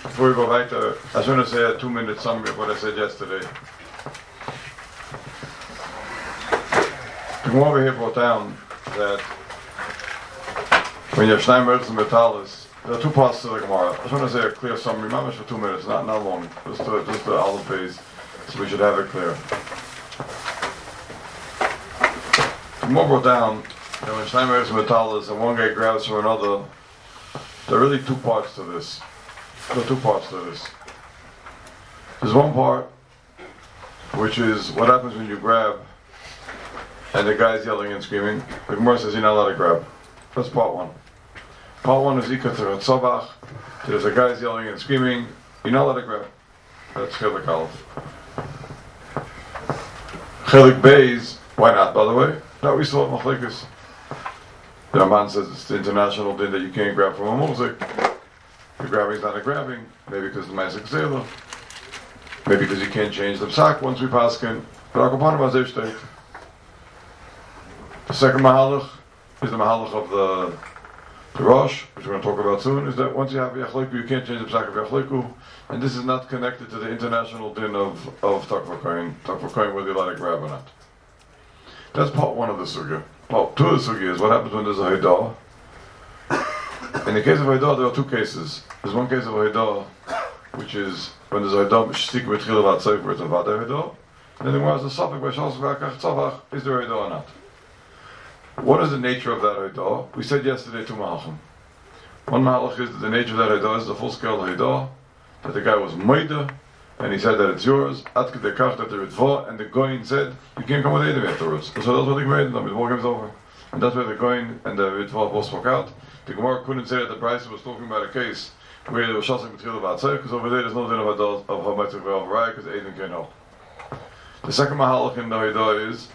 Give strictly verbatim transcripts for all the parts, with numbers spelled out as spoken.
Before we go weiter, I just want to say a two-minute summary of what I said yesterday. The Gemara over here brought down that when you have Shnai Merchs and Metalis, there are two parts to the Gemara. I just want to say a clear summary, not much for two minutes, not not long, just the, just the olive phase, so we should have it clear. The Gemara brought down that when Shnai Merchs and Metalis and one guy grabs from another, there are really two parts to this. There are two parts to this. There's one part, which is what happens when you grab and the guy's yelling and screaming. The Gemara says you're not allowed to grab. That's part one. Part one is Ikar Tzavach. There's a guy's yelling and screaming. You're not allowed to grab. That's Chelik Aleph. Chelik Beis, why not, by the way? That we saw at Machlekes. The Ramban says it's the international din that you can't grab from a muzik. The grabbing is not a grabbing. Maybe because the Ma'aseh Ksela. Maybe because you can't change the psak once we paskin. But Akapanim Azeh Shteit. The second mahalach is the mahalach of the, the Rosh, which we're going to talk about soon, is that once you have Yachleiku, you can't change the psak of Yachleiku. And this is not connected to the international din of, of Takva Kohen. Takva Kohen, whether you let it grab or not. That's part one of the sugya. Part two of the sugya is what happens when there's a Haidah. In the case of Haidah, there are two cases. There's one case of Haidah, which is when there's a Haidah, Shtik B'tchil Vat Seif, where it's a Vada Haidah. And then the Gemara has a Safek, by Shals V'akach Tzavach, is there Haidah or not? What is the nature of that Haidah? We said yesterday two Mahalchim. One Mahalach is that the nature of that Haidah is the full-scale Haidah, that the guy was Maida, and he said that it's yours, Ad Kedei Kach, that the Ritva, and the Goyin said, you can't come with Edom afterwards. So that's what the Gemara did, the war game's over. And that's where the Goyin and the Ritva both spoke out. The Gemara couldn't say that the Brisa was talking about a case where there was Shasik B'tchil Vat Seif, because over there there's no din of Haidah of Hamatzah V'al V'rai, because Edom can't help. The second Mahalach in the Haidah is,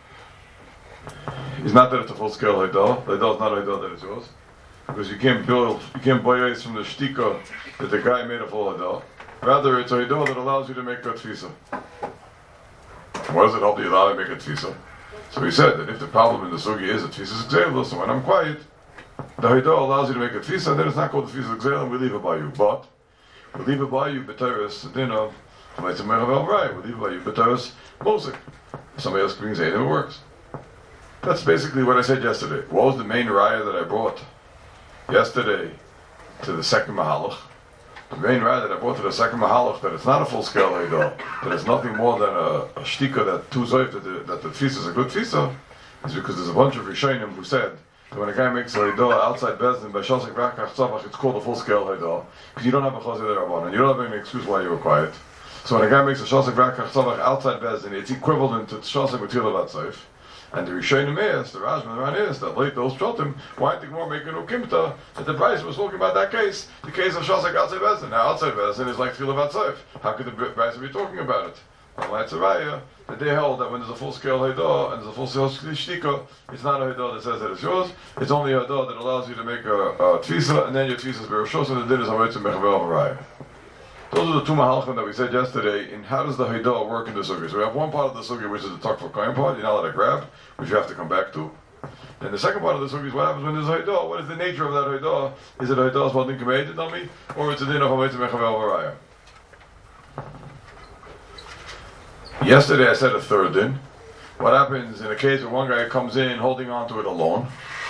it's not that it's a full-scale Haidah. The Haidah is not a Haidah that it's yours. Because you can't build, you can't buy ice from the Shtika that the guy made a full Haidah. Rather, it's a Haidah that allows you to make a Tfisa. What does it help you allow to make a Tfisa? So he said that if the problem in the Sugi is a Tfisa Gzeila, so when I'm quiet, the Haidah allows you to make a Tfisa, and then it's not called a Tfisa Gzeila, and we leave it by you. But, we leave it by you, B'teres, the din of, we leave it by you, B'teres, Mosik. If somebody else brings it, it works. That's basically what I said yesterday. What was the main raya that I brought yesterday to the second mahalach? The main raya that I brought to the second mahalach, that it's not a full-scale Haidah, that it's nothing more than a, a shtika that two zoif, that the, that the tfisa is a good tfisa, is because there's a bunch of Rishonim who said that when a guy makes a Haidah outside Bezdin, by Shasik V'akach Tzavach, it's called a full-scale Haidah, because you don't have a Chazir Rabban, and you don't have any excuse why you were quiet. So when a guy makes a Shasik V'akach Tzavach outside Bezdin, it's equivalent to Shasik B'tchil Vat Seif. And the Rishonim is, the Rajman Ran is, that late those Shotim, why did the Gemara make a new Kimta, that the Bryce was talking about that case, the case of Shasek outside Bezdin. Now outside Bezdin is like Tchil Vat Seif. How could the Bryce be talking about it? Well, it's a Raya, that they held that when there's a full-scale Haidah, and there's a full-scale Shtika, it's not a Haidah that says that it's yours, it's only a Haidah that allows you to make a, a Tfisa, and then your Tfisa is Beroshos, and the din is Hametzim Mechavel Raya. Those are the two mahalchim that we said yesterday in how does the Haidah work in the Sugi. So we have one part of the Sugi which is the Takva Kohen part, you're not allowed to grab, which you have to come back to. Then the second part of the Sugi is what happens when there's a Haidah. What is the nature of that Haidah? Is it a Haidah Svaldim Kameid Dami, or it's a din of Hametzim Mechavel Varaya? Yesterday I said a third din. What happens in a case where one guy comes in holding on to it alone,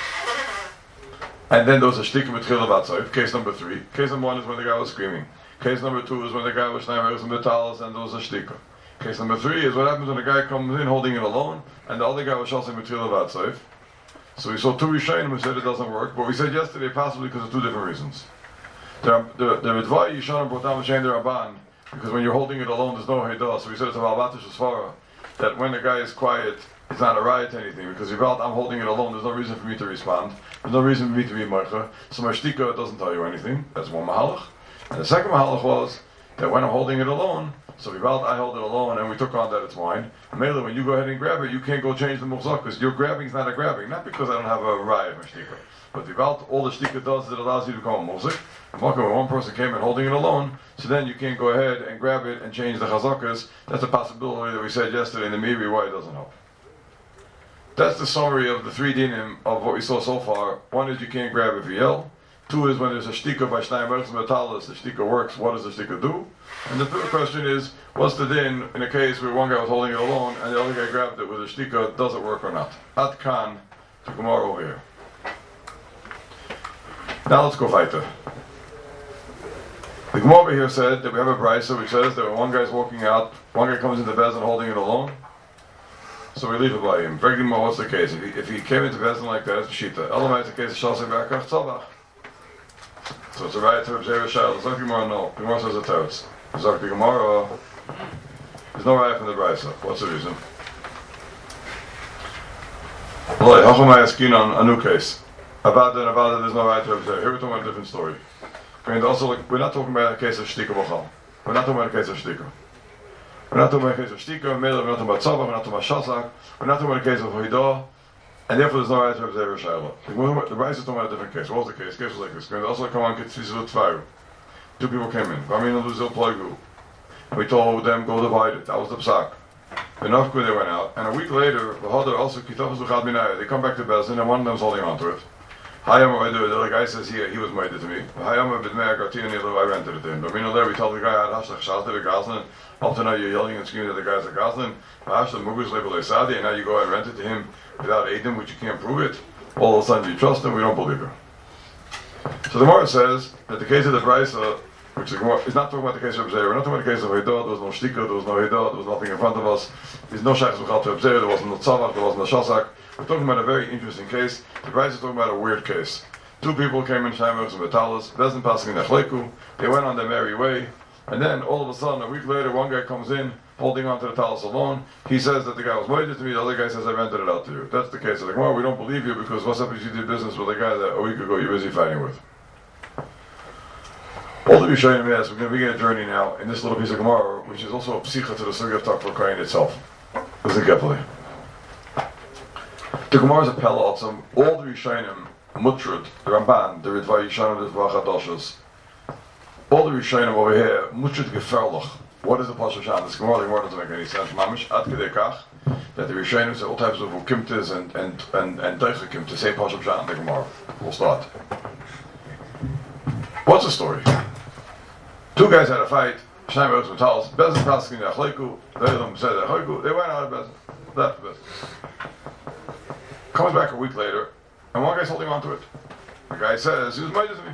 and then there's a shtikim b'tchil Vat Seif, case number three. Case number one is when the guy was screaming. Case number two is when the guy was Shnei and Metalis and there was a shtika. Case number three is what happens when the guy comes in holding it alone and the other guy was Shasik B'tchil Vat Seif. So we saw two Rishonim who said it doesn't work, but we said yesterday possibly because of two different reasons. The Ritva Yishanim brought down M'shein the Rabban because when you're holding it alone there's no Haidah. So we said it's a Valbatish Asfara that when the guy is quiet it's not a riot to anything because if I'm holding it alone there's no reason for me to respond. There's no reason for me to be Meicha. So my shtika doesn't tell you anything. That's one Mahalach. And the second mahalach was that when I'm holding it alone, so we I hold it alone and we took on that it's mine. Mainly when you go ahead and grab it, you can't go change the muhzak because your grabbing is not a grabbing. Not because I don't have a raya of shtika. But the all the shtika does is it allows you to become a muhzik. And when one person came in holding it alone, so then you can't go ahead and grab it and change the chazakas. That's a possibility that we said yesterday in the Miri why it doesn't help. That's the summary of the three dinim of what we saw so far. One is you can't grab if you yell. Two is when there's a shtika by Shnai Mertz Metalis, the shtika works, what does the shtika do? And the third question is, what's the din in a case where one guy was holding it alone and the other guy grabbed it with a shtika, does it work or not? At Khan, to Gemara over here. Now let's go weiter. The Gemara over here said that we have a brisa which says that when one guy's walking out, one guy comes into Bezin holding it alone, so we leave it by him. Vegdima, what's the case? If he, if he came into Bezin like that, it's Pshita. Elamai, it's the case of Shasei Bakach Tzavach. So it's a right to observe a child. It's like Gemara, no. Gemara says a teretz. It's like the Gemara, there's no right from the brisa. What's the reason? Well, Hachamai asking on a new case. About that, about that, there's no right to observe. Here we're talking about a different story. And also, like, we're not talking about a case of shtika b'chal. We're not talking about a case of shtika. We're not talking about a case of shtika. We're not talking about tzavah. We're not talking about shasak. We're not talking about a case of hoidah. And therefore, there's no right to observe a shayla. The Bryce is talking about a different case. What was the case? The case was like this. And also, come on, get tfizu. Two people came in. Vamina luzil ploigu. And we told them go divide it. That was the psak. Enough good they went out. And a week later, the Hodder also kitafas luchad minaya. They come back to Bezin, and one of them's holding on to it. Hayam, the other guy says here, he was made to me. Hayam, b'dmei agatina nilo, I rented it to him. Vamina there, we told the guy, Ad hashlach shalta v'gazlan. Up to now, you're yelling and screaming at the guy's a gazlan. Hashlach mugus lebel esadi, and now you go and rent it to him without Adam, which you can't prove it. All of a sudden, you trust him, we don't believe him. So the Gemara says that the case of the Brisa, which the Gemara is not talking about the case of Abzeh, we're not talking about the case of Hidah, there was no Shtika, there was no Hidah, there was nothing in front of us, there's no Shachs B'chal to Abzeh, there wasn't no Tzavach, there wasn't no Shasak. We're talking about a very interesting case. The Brisa is talking about a weird case. Two people came in Shaimovs and Metalis, Bezin passing in Echleku, they went on their merry way, and then all of a sudden, a week later, one guy comes in, holding on to the talis alone. He says that the guy was moided to me, the other guy says I rented it out to you. That's the case of the Gemara. We don't believe you because what's up if you did business with a guy that a week ago you're busy fighting with? All the Rishonim ask, we're going to begin a journey now in this little piece of Gemara, which is also a psicha to the Sugya of Tak for Kain itself. Listen carefully. The Gemara is a pella of some, all the Rishonim, Mutrud, the Ramban, the Ritva Yishanim, the Ritva Chadoshas, all the Rishonim over here, Mutrud Geferlach. What is the Pasha Shan? This Gemara, the Gemara doesn't make any sense. Mamish, Ad Kedei Kach, that the Rishonim say all types of Ukimtas and and and and Deichakimtas say Pasha Shan in the Gemara. We'll start. What's the story? Two guys had a fight. Shnai Mertz Metalis. Bezin Paskin Yachleiku. They of them said that Hoiku. They went out of Bezin. Left Bezin. Comes back a week later, and one guy's holding on to it. The guy says, he was made to me.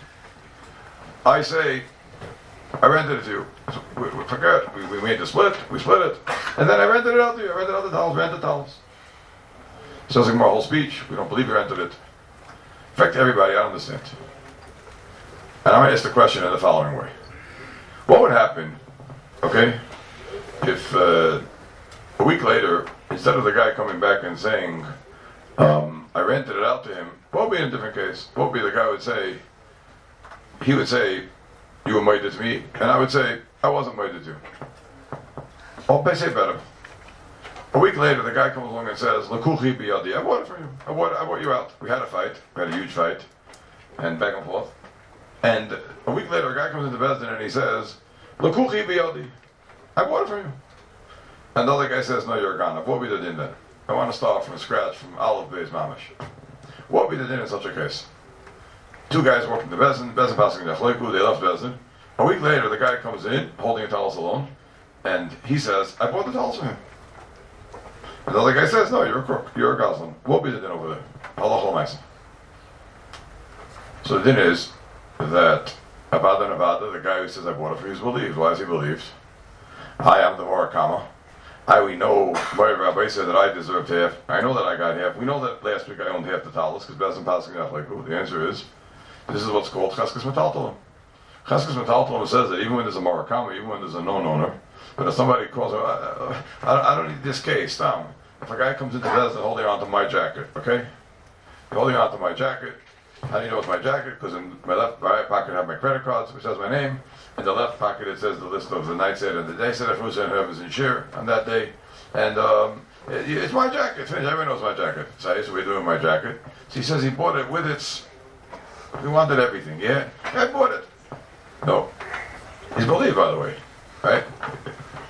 I say, I rented it to you. So we, we forget, we, we made the split, we split it, and then I rented it out to you. I rented out the towels, rented towels. Says in my whole speech, we don't believe you rented it. In fact, everybody, I don't understand. And I'm going to ask the question in the following way. What would happen, okay, if uh, a week later, instead of the guy coming back and saying, um, I rented it out to him, what would be in a different case? What would be the guy would say, he would say, you were made to me, and I would say, I wasn't made to you. Or they say better. A week later, the guy comes along and says, L'kuchi biyadi, I bought it for you. I bought, I bought you out. We had a fight. We had a huge fight. And back and forth. And a week later, a guy comes into Bezdin and he says, L'kuchi biyadi, I bought it for you. And the other guy says, no, you're gone. What would be the din then? I want to start from scratch, from Aleph Beis Mamish. What would be the din in such a case? Two guys walking to Bezdin, Bezdin passing the Chleiku, they left Bezdin. A week later, the guy comes in, holding a talis alone, and he says, I bought the talis for him. And the other guy says, no, you're a crook, you're a goslin. What would be the din over there? Allah Maisa. So the din is that Abada and Abada, the guy who says I bought it for you, is believed. Why is he believed? I am the Morakama. I we know, my Rabbi said that I deserved half. I know that I got half. We know that last week I owned half the talis because Bezdin passing out like who? The answer is, this is what's called Cheskes Metaltalim. Cheskes Metaltalim says that even when there's a Morakama, even when there's a known owner, but if somebody calls, I, I, I don't need this case, Tom. If a guy comes into Bezdin holding on to my jacket, okay? Holding on to my jacket, how do you know it's my jacket? Because in my left right pocket I have my credit cards, which has my name. In the left pocket it says the list of the nights and the day set of Rusa and Herb is in Shir on that day. And um, it, it's my jacket. Everyone knows my jacket. So I said, we're doing my jacket. So he says he bought it with its, he wanted everything, yeah? I bought it. No. He's believed, by the way. Right?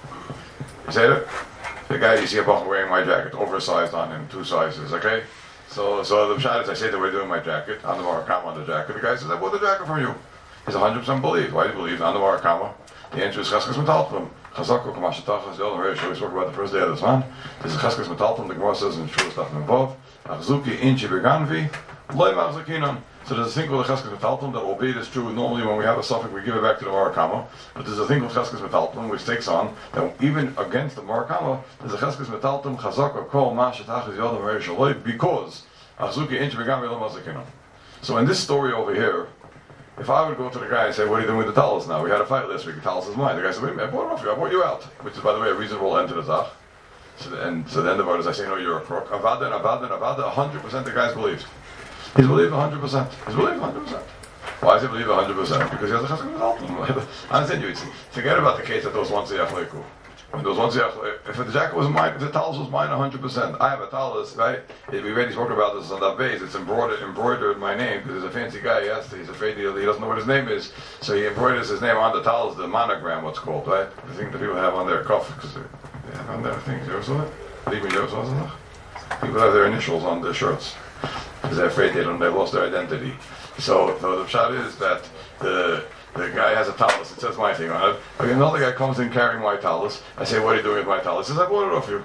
You say that? The guy, you see a buck wearing my jacket, oversized on him, two sizes, okay? So, so the pshat is, I say that we're doing my jacket, on the Marakama on the jacket. The guy says, I bought the jacket from you. He's one hundred percent believed. Why do you believe? On the Marakama. The answer is Cheskes Metalpim. Chazako Kamashatachas, the other Rish, we spoke about the first day of this month. This is Cheskes Metalpim, the Gemara says in Shul Staf Membov, Achzuki Inchi Beganvi, Loi Machzakinan. So there's a thing called the Cheskes Metalpim that, albeit is true, normally when we have a suffix we give it back to the Marakama, but there's a thing called Cheskes Metalpim which takes on that even against the Marakama, there's a Cheskes Metalpim, Chazaka Kol Mashatachas, the other Rish, because Achzuki Inchi Beganvi, Loi Machzakinan. So in this story over here, if I would go to the guy and say, what are you doing with the talis now? We had a fight last week, the talis is mine. The guy said, wait a minute, I bought it off you, I bought you out. Which is, by the way, a reasonable end to the zach. So the, and so the end of it is I say, no, you're a crook. Avada and Avada and Avada, one hundred percent the guy's believed. He's believed one hundred percent. He's believed one hundred percent. Why is he believed one hundred percent? Because he has a chesed metalpim. I understand you. Forget about the case that those ones say Yachleiku. When those ones, if the jacket was mine, if the talis was mine one hundred percent, I have a talis, right? We already spoke about this on that base. It's embroidered, embroidered my name because there's a fancy guy. He has to, he's afraid he, he doesn't know what his name is, so he embroiders his name on the talis, the monogram, what's called, right? The thing that people have on their cuff because they have on their things. You ever saw it? Even you ever saw it? People have their initials on their shirts because they're afraid they don't, they lost their identity. So, so the shot is that the. The guy has a talus, it says my thing on it. Okay, another guy comes in carrying my talus. I say, what are you doing with my talus? He says, I bought it off you.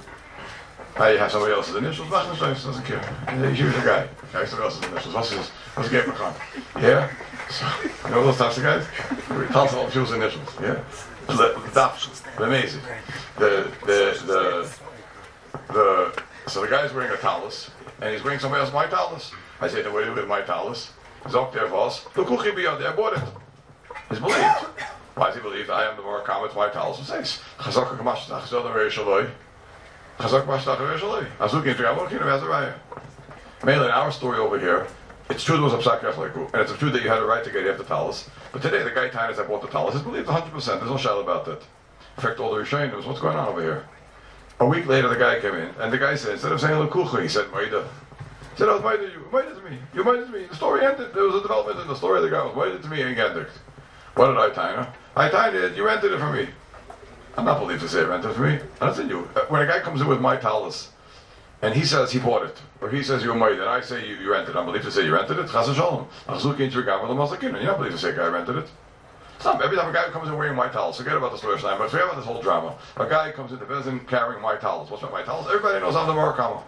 I have somebody else's initials, doesn't care. Here's the guy. I have somebody else's initials. What's his, what's the game of Yeah? So, you know those types of guys? We talk about people's initials, yeah? The, amazing. The, the, the, the, so the guy's wearing a talus, and he's wearing somebody else's my talus. I say, what are you doing with my talus? Zok der Vos. The kuchi beyond there, I bought it. He's believed. Why is he believed? I am the more common my talis and says, Chazak Kamashtach Zodar Reshaloi. Chazak Kamashtach Reshaloi. Azuki and Triamokin of Azariah. Mainly in our story over here, it's true there was a psak Yachleiku, and it's true that you had a right to get after talis. But today the guy Tainus that bought the talis is believed one hundred percent. There's no shadow about that. In fact, all the Rishonim knows what's going on over here. A week later the guy came in, and the guy said, instead of saying Lekucha, he said Maida. He said, I was Maida you. Maida to me. You Maida to me. The story ended. There was a development in the story of the guy was Maida to me and Gendikt. What did I tie? I tied it, you rented it for me. I'm not believed to say you rented it for me. I said you. When a guy comes in with my talis, and he says he bought it, or he says you made it, and I say you, you rented it, I'm believed to say you rented it, Chas Shalom. You're not believed to say guy rented it. Stop. Every time a guy comes in wearing my talis, forget about the story of Shneim, but forget about this whole drama. A guy comes into business carrying my talis. What's my talis? Everybody knows I'm the Murakama.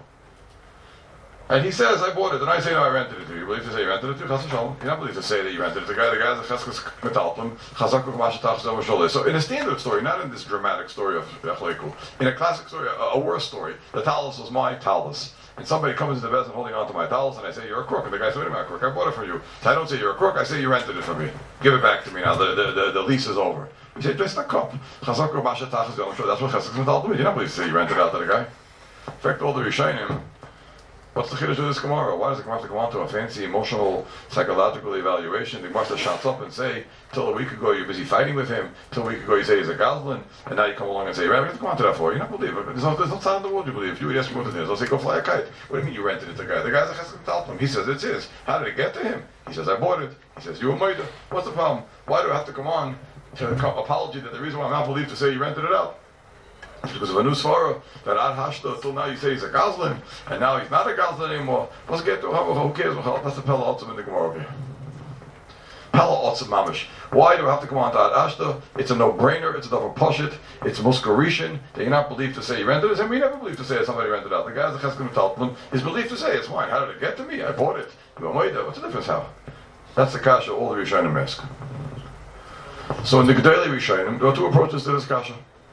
And he says, I bought it, and I say, no, I rented it to you. You believe to say you rented it to you? Chas Shalom. You don't believe to say that you rented it. The guy, the guy has a Cheskes Metalpim, Chazak Kamashatach Zodar Reshaloi. So in a standard story, not in this dramatic story of Yachleiku, in a classic story, a, a worse story, the talis was my talis. And somebody comes into the business holding on to my talis, and I say, you're a crook. And the guy says, wait a minute, crook, I bought it from you. So I don't say you're a crook, I say you rented it from me. Give it back to me now, the, the, the, the lease is over. He said, just a cup. Chazak Kamashatach Zodar Reshaloi. That's what Cheskes Metalpim is. You don't believe to say you rented it out to the guy. In fact, all the Rishonim, what's the chiddush of this Gemara? Why does the Gemara have to go on to a fancy emotional, psychological evaluation? The Gemara shuts up and say, till a week ago you're busy fighting with him, till a week ago you say he's a goblin, and now you come along and say, right, we have to go on to that for. You're not believe it. There's no, there's no sound in the world you believe. If you would ask me what it is, I'll say, go fly a kite. What do you mean you rented it to the guy? The guy's a chesed metalpim. He says it's his. How did it get to him? He says, I bought it. He says, you a murder. What's the problem? Why do I have to come on to an apology that the reason why I'm not believed to say you rented it out? Because of a new svara that Ad Hashta till now you say he's a Goslin, and now he's not a Goslin anymore. Let's get to who cares? That's the Pella Otzim in the Gemara over here. Pella Otzim Mamish. Why do I have to come on to Ad Hashta? It's a no-brainer. It's a double poshit. It's Muskarishin. That you're not believed to say you rented it, and we never believe to say somebody rented it out. The guy the Cheskes Metalpim is believed to say it's mine. How did it get to me? I bought it. What's the difference? How? That's the kasha all the Rishonim ask. So in the Gedolei Rishonim, there are two approaches to this kasha.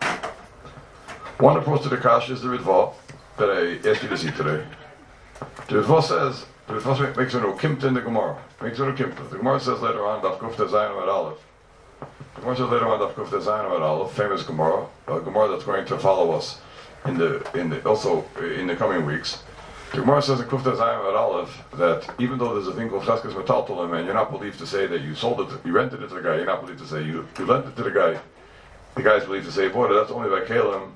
One approach to the kasha is the Ritva that I asked you to see today. The Ritva says, the Ritva makes a no kimta in the Gemara. Makes a no kimta. The Gemara says later on, Daf Kufta Zayin Amud Aleph. The Gemara says later on, Daf Kufta Zayin Amud Aleph, famous Gemara, a Gemara that's going to follow us in the in the also in the coming weeks. The Gemara says in Kufta Zayin Amud Aleph that even though there's a thing called Cheskes Metalpim, and you're not believed to say that you sold it, you rented it to the guy. You're not believed to say you you lent it to the guy. The guy's believed to say he bought it. That's only by Kalim.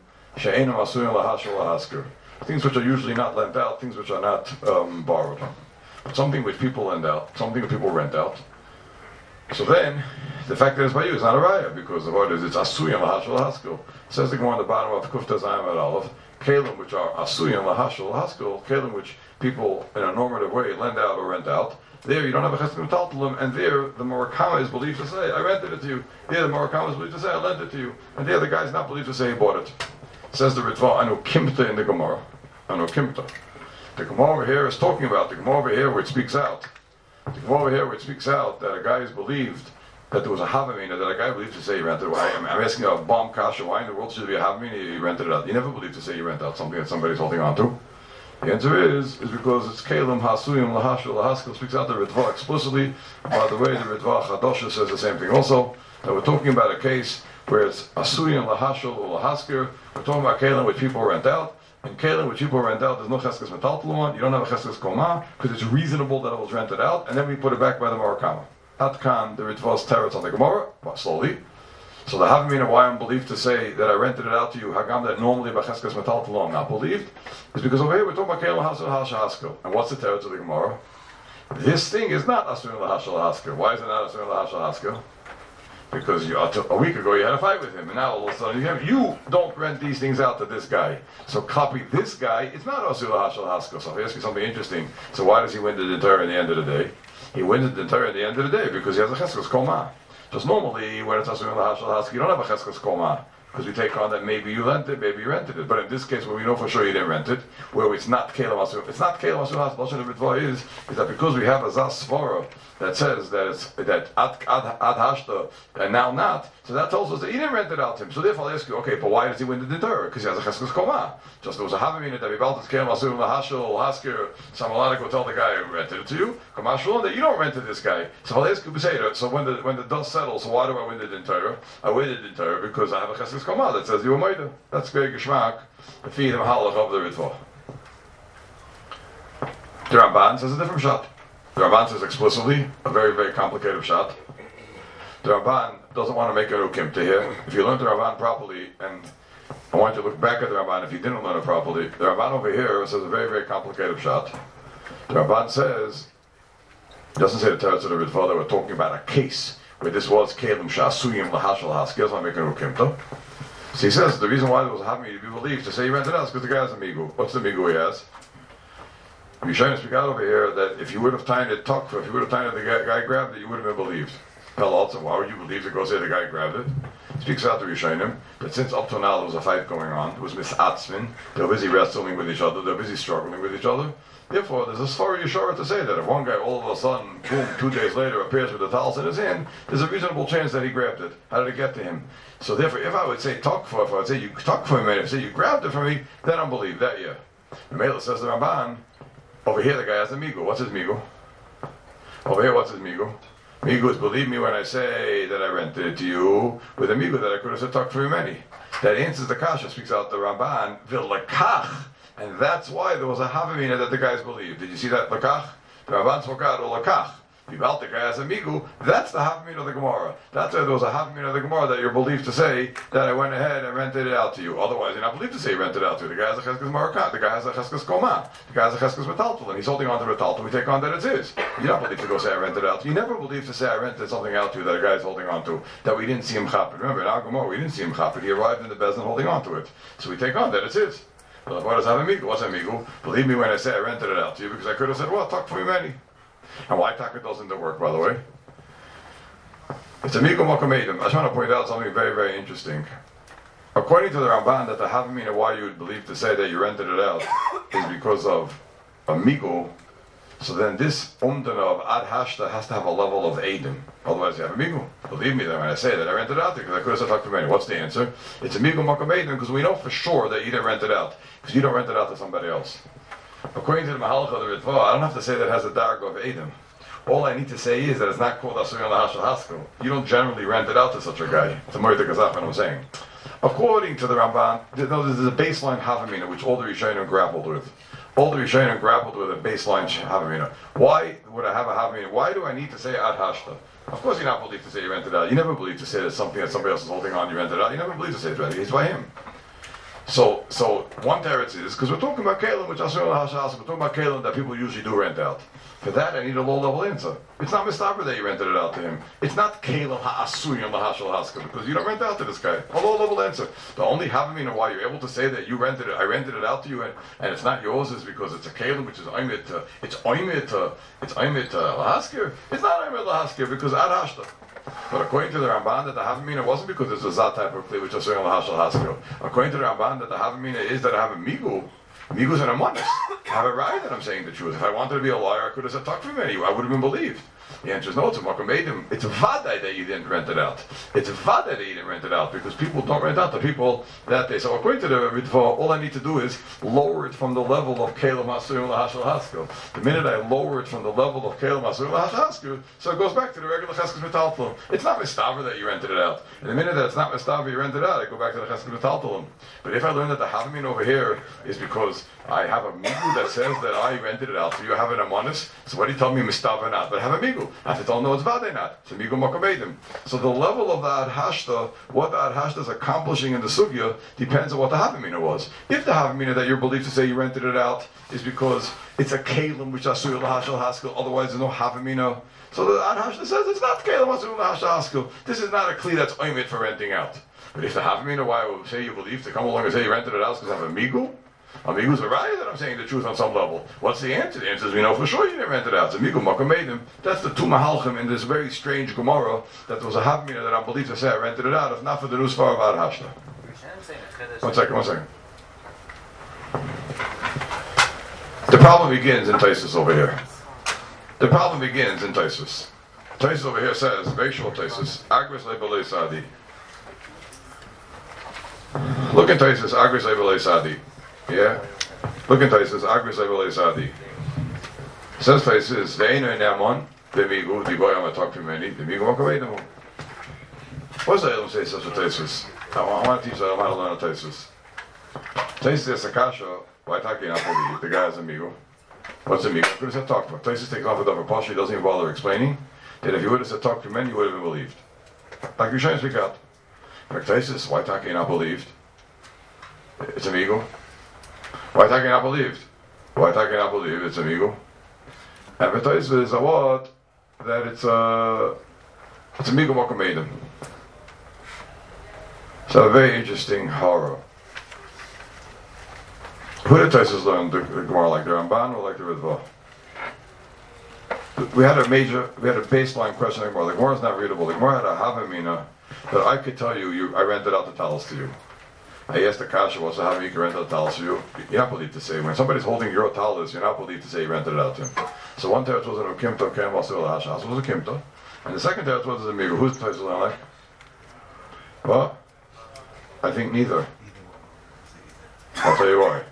Things which are usually not lent out, things which are not um, borrowed. But something which people lend out, something that people rent out. So then, the fact that it's by you is not a raya, because the word is, it's asuyim lahashal haskil. It says the Gemara on the bottom of Kufta Zayin Amud Aleph, kelim which are asuyim lahashal lahaskel, kelim which people in a normative way lend out or rent out. There you don't have a chesed metaltalim, and there the Murakama is believed to say, I rented it to you. There the Murakama is believed to say, I lent it to you. And there the guy is not believed to say he bought it. Says the Ritva, Anu Kimta in the Gemara. Anu Kimta. The Gemara over here is talking about, the Gemara over here where it speaks out. The Gemara over here where it speaks out that a guy is believed that there was a Havamina, that a guy believed to say he rented it. I'm, I'm asking a bomb kasha, why in the world should there be a Havamina he rented it out? You never believe to say you rent out something that somebody's holding on to. The answer is, is because it's Kalim, Hasuyim, Lahashal, Lahaskel, speaks out the Ritva explicitly. By the way, the Ritva Chadosha says the same thing also, that we're talking about a case where it's Asuyim, Lahashal, or Lahasker. We're talking about Kalim which people rent out. In Kalim which people rent out, there's no Cheskes Metaltalu on, you don't have a Cheskes Koma, because it's reasonable that it was rented out, and then we put it back by the Murakama. Atkan, the Ritva's teretz on the Gemara, but slowly. So the Havamina, why I'm believed to say that I rented it out to you, Hagam, that normally Bacheskes Metaltalu I'm not believed, is because over here we're talking about Kalim Hasel Hashahasko. And what's the teretz of the Gemara? This thing is not Asur Lahashal Hasker. Why is it not Asur Lahashal Hasker? Because you, a week ago you had a fight with him, and now all of a sudden you, have, you don't rent these things out to this guy. So copy this guy, it's not Asur Lahashal Hasker. So if I ask you something interesting, so why does he win the Torah in the end of the day? He wins the Torah at the end of the day because he has a Cheskes Koma. Just normally, when it's Asur Lahashal Hasker, you don't have a Cheskes Koma. Because we take on that maybe you lent it, maybe you rented it. But in this case, where we know for sure you didn't rent it, where it's not Kalim Asur, it's not Kalim Asur Hasker, Lashon Ritva is, is that because we have a Zas Svara that says that it's that ad, ad, ad hashta and now not, so that tells us that he didn't rent it out to him. So therefore I'll ask you, okay, but why does he win the Torah? Because he has a Cheskes Koma. Just there was a Havamina that we belt Kalim Asur Lahashal Hasker, Samaladik will tell the guy who rented it to you, Kamashul, that you don't rent it this guy. So I'll ask you, so when the when the dust settles, so why do I win the Torah? I win the Torah because I have a Cheskes Koma that says you were made. That's very geschmack. The feed him halach of the Ritva. The Ramban says a different shot. The Ramban says explicitly a very, very complicated shot. The Ramban doesn't want to make a ukimta here. If you learn the Ramban properly, and I want you to look back at the Ramban if you didn't learn it properly, the Ramban over here says a very, very complicated shot. The Ramban says, it doesn't say the Teretz of the Ritva, that we're talking about a case where this was Kalim Shasuyim Lahashal Hasker, doesn't want to make an ukimta. So he says the reason why there was a Havamina to be believed to say he rented out is because the guy has a migu. What's the migu he has? You're trying to speak out over here that if you would have timed it tuck if you would have timed it the guy, guy grabbed it, you would have been believed. Hell also, why would you believe to go say the guy grabbed it? He speaks out to Rishonim that since up till now there was a fight going on, it was misatzmin, they were busy wrestling with each other, they were busy struggling with each other. Therefore, there's a Sfara Yeshara to say that if one guy all of a sudden, boom, two days later appears with the towels in his hand, there's a reasonable chance that he grabbed it. How did it get to him? So therefore, if I would say talk for, if I would say you talk for me, if I say you grabbed it from me, then I believe that, yeah. The Mela says the Ramban, over here the guy has a migu. What's his migu? Over here, what's his migu? Migu is believe me when I say that I rented it to you, with a migu that I could have said talk for many. That answers the kasha, speaks out the Ramban, vilakach. And that's why there was a Havamina that the guys believed. Did you see that lakach? The Ramban spoke out or lakach. If you felt the guy has a migu, that's the Havamina of the Gemara. That's why there was a Havamina of the Gemara that you're believed to say that I went ahead and rented it out to you. Otherwise, you're not believed to say you rented it out to you. The guy has a Cheskes Marakat. The guy has a Cheskes Koma. The guy has a Cheskes Metaltal. And he's holding on to the Metaltal. We take on that it's his. You're not believed to go say I rented it out to you. You never believed to say I rented something out to you that a guy is holding on to, that we didn't see him chapid. Remember, in our Gemara, we didn't see him chapid. He arrived in the Bezdin holding on to it. So we take on that it's his. Well, what does have a migu? What's a migu? Believe me when I say I rented it out to you, because I could have said, well, talk for me many. And why taka doesn't work, by the way? It's a migu makamedim. I just want to point out something very, very interesting. According to the Ramban, that the Havamina why you would believe to say that you rented it out is because of a migu. So then this umdana of ad hashta has to have a level of edim. Otherwise you have a migu. Believe me then when I say that I rented it out there, because I could have said talk to many. What's the answer? It's a migu makamedim, because we know for sure that you didn't rent it out. Because you don't rent it out to somebody else. According to the Mahalach of the Ritva, I don't have to say that it has a darg of edim. All I need to say is that it's not called Asur Lahashal Hasker. You don't generally rent it out to such a guy. It's a Moed Gazaf, what I'm saying. According to the Ramban, there's a baseline Havamina which all the Rishonim grappled with. All the Rishonim grappled with a baseline Havamina. Why would I have a Havamina? Why do I need to say Ad Hashta? Of course you're not believed to say you rented out. You never believe to say that something that somebody else is holding on you rented out. You never believe to say it's rented. It's by him. So, so one teretz is because we're talking about kelim, which asur lahashal. We're talking about kelim that people usually do rent out. For that, I need a low-level answer. It's not mistaber that you rented it out to him. It's not kelim ha'asuyim lahashal haska because you don't rent out to this guy. A low-level answer. The only havamina why you're able to say that you rented it, I rented it out to you, and, and it's not yours, is because it's a kelim which is oimit. Uh, it's oimit. Uh, it's oimit uh, lahaskir. It's not oimit lahaskir because ad hashta. But according to the Ramban, that the Havamina wasn't because it's a Zat type of Kli, which is saying Lahashal Haskell. According to the Ramban, that the Havamina is that I have a Migu. Migu's an Amonis. I have a right that I'm saying the truth. If I wanted to be a liar, I could have said talk for me. I would have been believed. The answer is no. It's a Makamedim. It's a Vadai that you didn't rent it out. It's a Vadai that you didn't rent it out because people don't rent out to people that day. So according to the Ritva, all I need to do is lower it from the level of Kelim Hasurim Lahashal Haskell. The minute I lower it from the level of Kelim Hasurim Lahashal Haskell, so it goes back to the regular Cheskes Metaltalum. It's not Mistaver that you rented it out. And the minute that it's not Mistaver you rented it out, I go back to the Cheskes Metaltalum. But if I learn that the Havamin over here is because I have a migu that says that I rented it out to you, I have an amonis, so what do you tell me Mistaver not? But I have a migu. I have to tell them no, it's Vade not. It's a migu Makamedim. So the level of the Adhashta, what the Adhashta is accomplishing in the Sugya, depends on what the Havamina was. If the Havamina that you're believed to say you rented it out is because it's a Kalim which Asur Lahashal Haskell, otherwise there's no Havamina. So the Adhashta says it's not Kalim Asur Lahashal Haskell. This is not a Kli that's oimit for renting out. But if the Havamina, why I would say you believe to come along and say you rented it out because I have a migu, Amigu's a right that I'm saying the truth on some level. What's the answer? The answer is we know for sure you didn't rent it out. It's Amigu Makamedim. That's the two Mahalchim in this very strange Gemara that there was a Havamina that I believe to say I rented it out, if not for the Nusfar of Ad Hashta. One second, one second. The problem begins in Taisus over here. The problem begins in Taisus. Taisus over here says, very short Taisus, Agris Lebalei Sadi. Look in Taisus, Agris Lebalei Sadi. Yeah? Look in Taisus, Agris Lebalei Sadi. Says Taisus, Ve'eno Ne'amon, Demigu, Digoyam Atok Pimeni, Demigu Makavedemu. What's the Elam say such a Taisus? I want to teach that, I want to learn a Taisus. Taisus is Sakasha, why Taki Napoli, the guy is Amigo. What's Amigo? Could have said talk to him. Taisus takes off a double Pasha, he doesn't even bother explaining. That if you would have said talk to men, you would have been believed. Like you're trying to speak out. Like Taisus, why Taki not believed? It's Amigo. Why Taki not believed? Why Taki not believed? It's Amigo. And for Taisus is a word that it's a it's Amigo Mokamedim. So a very interesting horror. Who did Taisus learn the, the Gemara, like the Ramban or like the Ritva? We had a major, we had a baseline question in the Gemara. The Gemara is not readable. The Gemara had a Havamina that I could tell you, you I rented out the talis to you. I asked the Kasha, what's the Havamina you can rent out the talis to you? You're not believed to say, when somebody's holding your talis, you're not believed to say you rented it out to him. So one teretz was a Kimta, Kem Vasil Hashas, was a Kimta. And the second teretz was a Migu. Who's the Taisus learn like? What? I think neither. I'll tell you why.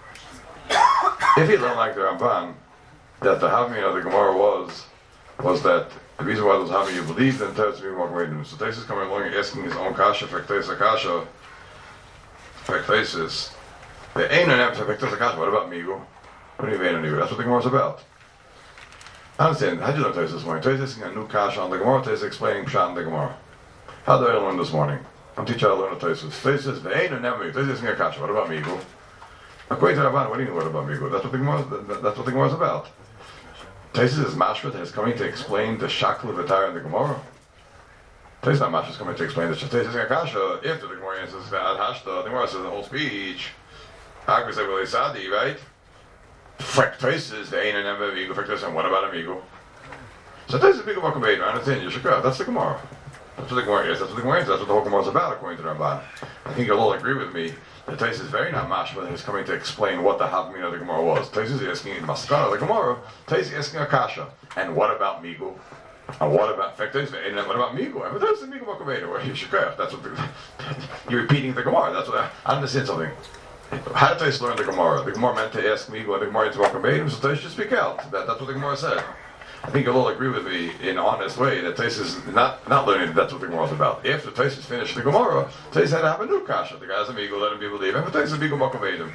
If he learned like the Ramban, that the Havamina of the Gemara was, was that the reason why those Havamina you believed in Teretz Migu Makamedim. So Taisus is coming along and asking his own Kasha, Fekteis Akasha, Fekteis, the Ein and Fekteis Akasha, what about Migu? What do you mean anyway? That's what the Gemara is about. I understand. How did you learn Taisus this morning? Taisus is asking a new Kasha on the Gemara, Taisus explaining Pshat in the Gemara. How did I learn this morning? I'm teaching how to learn a Taisus. Taisus, the Ein and Migu. Taisus is asking a Kasha, what about Migu? According to Rabban, what do you know what about Migu? That's what the Gemara, that, that's what the Gemara is about. Taisus is Mashra that is coming to explain the Shakla V'Tara in the Gemara. Taisus is not Mashra is coming to explain the Taisus is Akasha. If the Gemara answers the Ad Hashta, the Gemara says the whole speech. Agris Lebalei Sadi, right? Frek Taisus, the Ein and Em Migu, Frek Taisus, and what about a Migu? So Taisus is Migu Makamedim, I understand you should go. That's the Gemara. That's what the Gemara is. That's what the Gemara is. That's what the whole Gemara is about, according to the Ramban. I think you'll all agree with me that Taisus is very not mashma that he's coming to explain what the Havamina of the Gemara was. Taisus is asking in Maskana the Gemara. Taisus is asking Akasha. And what about Migu? And what about in fact Taisus? And what about Migu? And Taisus is Migu Makamedim. Where you should go. That's what the, you're repeating the Gemara. That's what I, I understand something. How did Taisus learn the Gemara? The Gemara meant to ask Migu and the Gemara into Makamedim, so Taisus should speak out. That, that's what the Gemara said. I think you'll all agree with me in an honest way that Taisus is not, not learning that that's what the Gemara is about. After Taisus finished the Gemara, Taisus had to have a new kasha. The guy's amigo, let him be believed. And for Taisus, amigo Makamedim.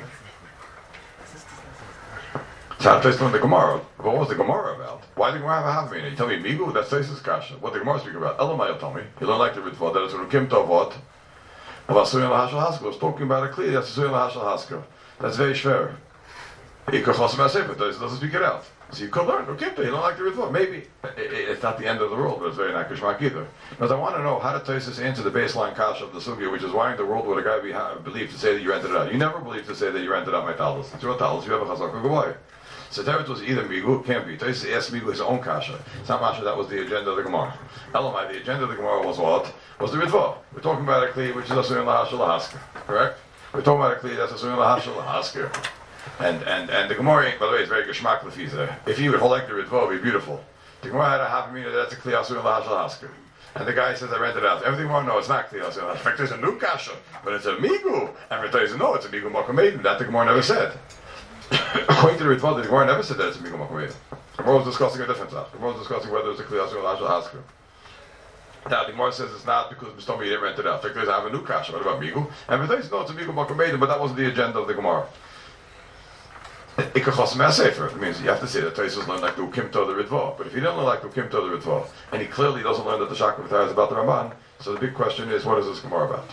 So how did Taisus learn the Gemara? What was the Gemara about? Why did the Gemara have a Havamina? You tell me amigo, that's Taisus kasha. What the Gemara speak about? Elamai will tell me. He learned like the Ritva, that it's a Rukim Tovot. of Asuyin Lahashal Haskell. It's talking about a Kli, that's Asuyin Lahashal Haskell. That's very schwer. Ikachos Masefer doesn't speak it out. So you could learn, okay, you don't like the Ritva. Maybe it's not the end of the world, but it's very not Kishmak either. Because I want to know how to Tosfos answer the baseline kasha of the sugya, which is why in the world would a guy be ha- believed to say that you rented it out? You never believe to say that you rented out my talis. It's your talis, you have a chazak or gavai. So Teret was either Migu, can't be. Tosfos asked Migu his own kasha. It's not Masha, that was the agenda of the Gemara. Elamai, the agenda of the Gemara was what? Was the Ritva. We're talking about a Kli, which is Asuyin Lahashal Lahasker, correct? We're talking about a Kli that's Asuyin Lahashal Lahasker. And and and the Gemara, by the way, is very geschmack lefiza. If you would hold like the Ritva, it would be beautiful. The Gemara had a half a meter that's a Kli Asuyin Lahashal Hasker. And the guy says, I rented it out. Everything wrong? No, it's not Kli Asuyin Lahashal. In fact, there's a new kasha, but it's a Migu. And Ritva says, no, it's a Migu Makameidim. That the Gemara never said. According to the Ritva, the Gemara never said that it's a Migu Makameidim. The Gemara was discussing a different stuff. The Gemara was discussing whether it's a Kli Asuyin Lahashal Hasker. Now, the Gemara says it's not because Mistomah you didn't rent it out. In fact, there's I have a new kasha. What about Migu? And Ritva says, no, it's a Migu Makameidim, but that wasn't the agenda of the Gemara. Ikachos Me'asefer. It means you have to say that Tosfos learned like the Ukimto the Ritva. But if he didn't learn like the Ukimto the Ritva, and he clearly doesn't learn that the Shakar V'tara is about the Ramban, so the big question is, what is this Gemara about?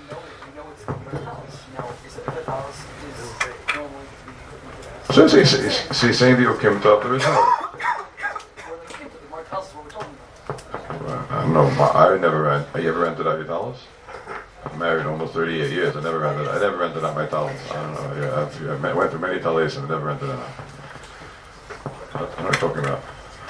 So he's, he's, so he's saying the Ukimto of the Ritva. Well, I don't know. I never rent. You ever rented out your dollars? I'm married almost thirty-eight years. I never rented. I never rented out my talis. I don't know. Yeah, I've, I went through many talis and I never rented it out. What, what are you talking about?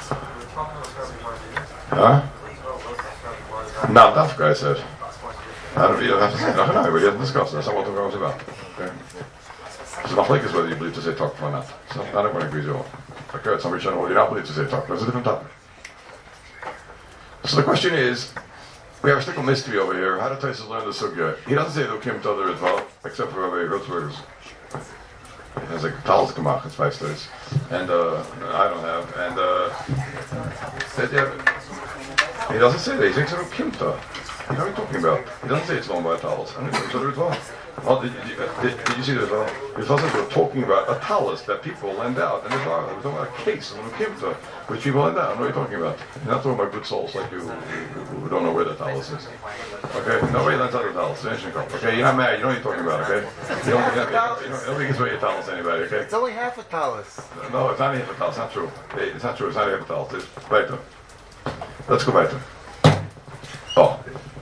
Huh? Not Dafka, I said. I don't. You don't have to say nothing. We didn't discuss. That's not what the was about. Okay. So the is whether you believe to say talk or not. So not everyone agrees with all. Okay, somebody showing well, you don't believe to say talk. That's a different topic. So the question is. We have a stickle mystery over here. How did Tosfos learn the sugya? He doesn't say the Ukim to the Ritva, except for Rabbi Rotzberger's. He has like Talis Kamach, it's five stories. And uh, I don't have. And uh, they, they he doesn't say that. He thinks it's Ukim to. You know what I'm talking about? He doesn't say it's loaned by a Talis. I don't know, it's the Ritva. Oh, did, did, did, did you see the Ritva? The Ritva says we're talking about a Talis that people lend out. And we're talking about a case of an Ukim to, which people lend out. I don't know what you're talking about. You're not talking about good souls like you who don't know where the talis is. Okay? Nobody lends out the talis. Okay? You're not married. You know what you're talking about, okay? You don't, you don't, you don't, nobody gives away your talis to anybody, okay? It's only half a talis. No, it's not half a talis. It's not true. It's not true. It's not half a talis. It's weiter. Let's go weiter. Oh.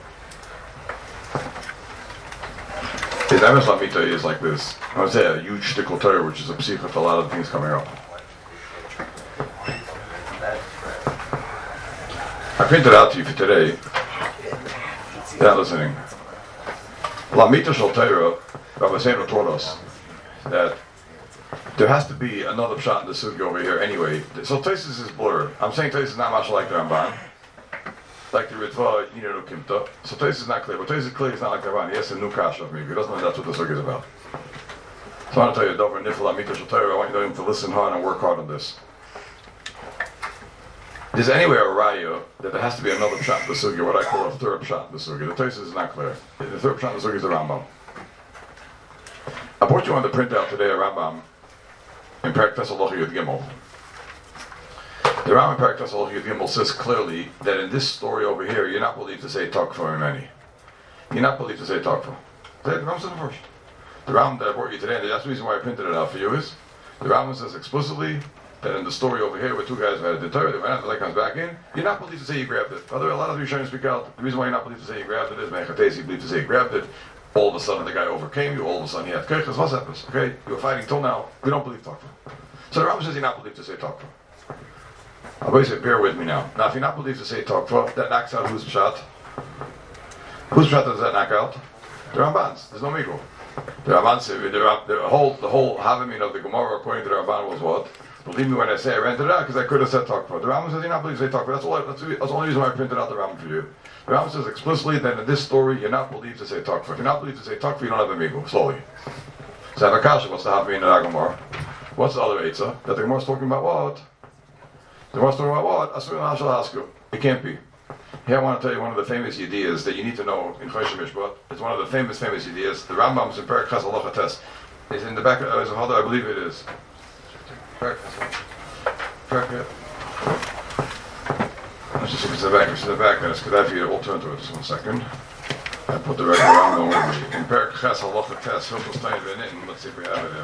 His Emes Lamita is like this. I would say a huge shtickle Torah, which is a psicha for a lot of things coming up. I printed out to you for today. You're not listening. Lamita Shal Torah, Rabbi Seino taught us that there has to be another pshat in the sugya over here anyway. So Tosfos is blurred. I'm saying Tosfos is not much like the Ramban. Like the Ritva, you know, Kimta. So Tosfos is not clear. But Tosfos is clear, it's not like the Ramban. He has a new kasha of me. He doesn't know that's what the sugya is about. So I want to tell you, Dover Nifel Lamita Shal Torah, I want you to listen hard and work hard on this. There's anywhere a raya that there has to be another pshat in the sugya, what I call a third pshat in the sugya. The Tosfos is not clear. The third pshat in the sugya is the Rambam. I brought you on the printout today a Rambam in Perek Tesalochi Yud Gimel. The Rambam in Perek Tesalochi Yud Gimel says clearly that in this story over here, you're not believed to say Tokfa in any. You're not believed to say Tokfa. The Rambam says it first. The Rambam that I brought you today, and that's the reason why I printed it out for you, is the Rambam says explicitly that in the story over here where two guys had a Torah, they went out, the light comes back in, you're not believed to say you grabbed it. Other, a lot of you trying to speak out, the reason why you're not believed to say you grabbed it is, Mechates, you believe to say you grabbed it, all of a sudden the guy overcame you, all of a sudden he had Keiches, what happens? Okay, you were fighting till now, we don't believe Tokfa. So the Rambam says you're not believed to say Tokfa. I'll always say, bear with me now. Now if you're not believed to say Tokfa, that knocks out whose pshat? Whose pshat does that knock out? The Ramban's, there's no Migo. The Ramban said, the, the whole, the whole Havamin of the Gemara according to the Ramban was what? Believe me when I say I rented it out because I could have said Tokfa. The Rambam says you're not believed to say Tokfa. That's, all I, that's, the, that's the only reason why I printed out the Rambam for you. The Rambam says explicitly that in this story you're not believed to say Tokfa. If you're not believed to say Tokfa, you don't have a Migo. Slowly. So I have a kasha. What's the Havamin of the Gemara? What's the other Eitzah? That the Gemara is talking about what? The Gemara is talking about what? Asur Nashal Hasku. It can't be. Here I want to tell you one of the famous ideas that you need to know in Choshen Mishpat. It's one of the famous, famous ideas. The Rambam's in Perek Ches Halacha Tes. It's in the back of the uh, I believe it is. Perek. Perek. Let's just see if it's in the back. If it's in the back, then it's Kedafi. We'll turn to it just one second. I put the record Rambam with me. In Perek Ches Halacha Tes, Hilchos Tayin V'Nitin. Let's see if we have it here.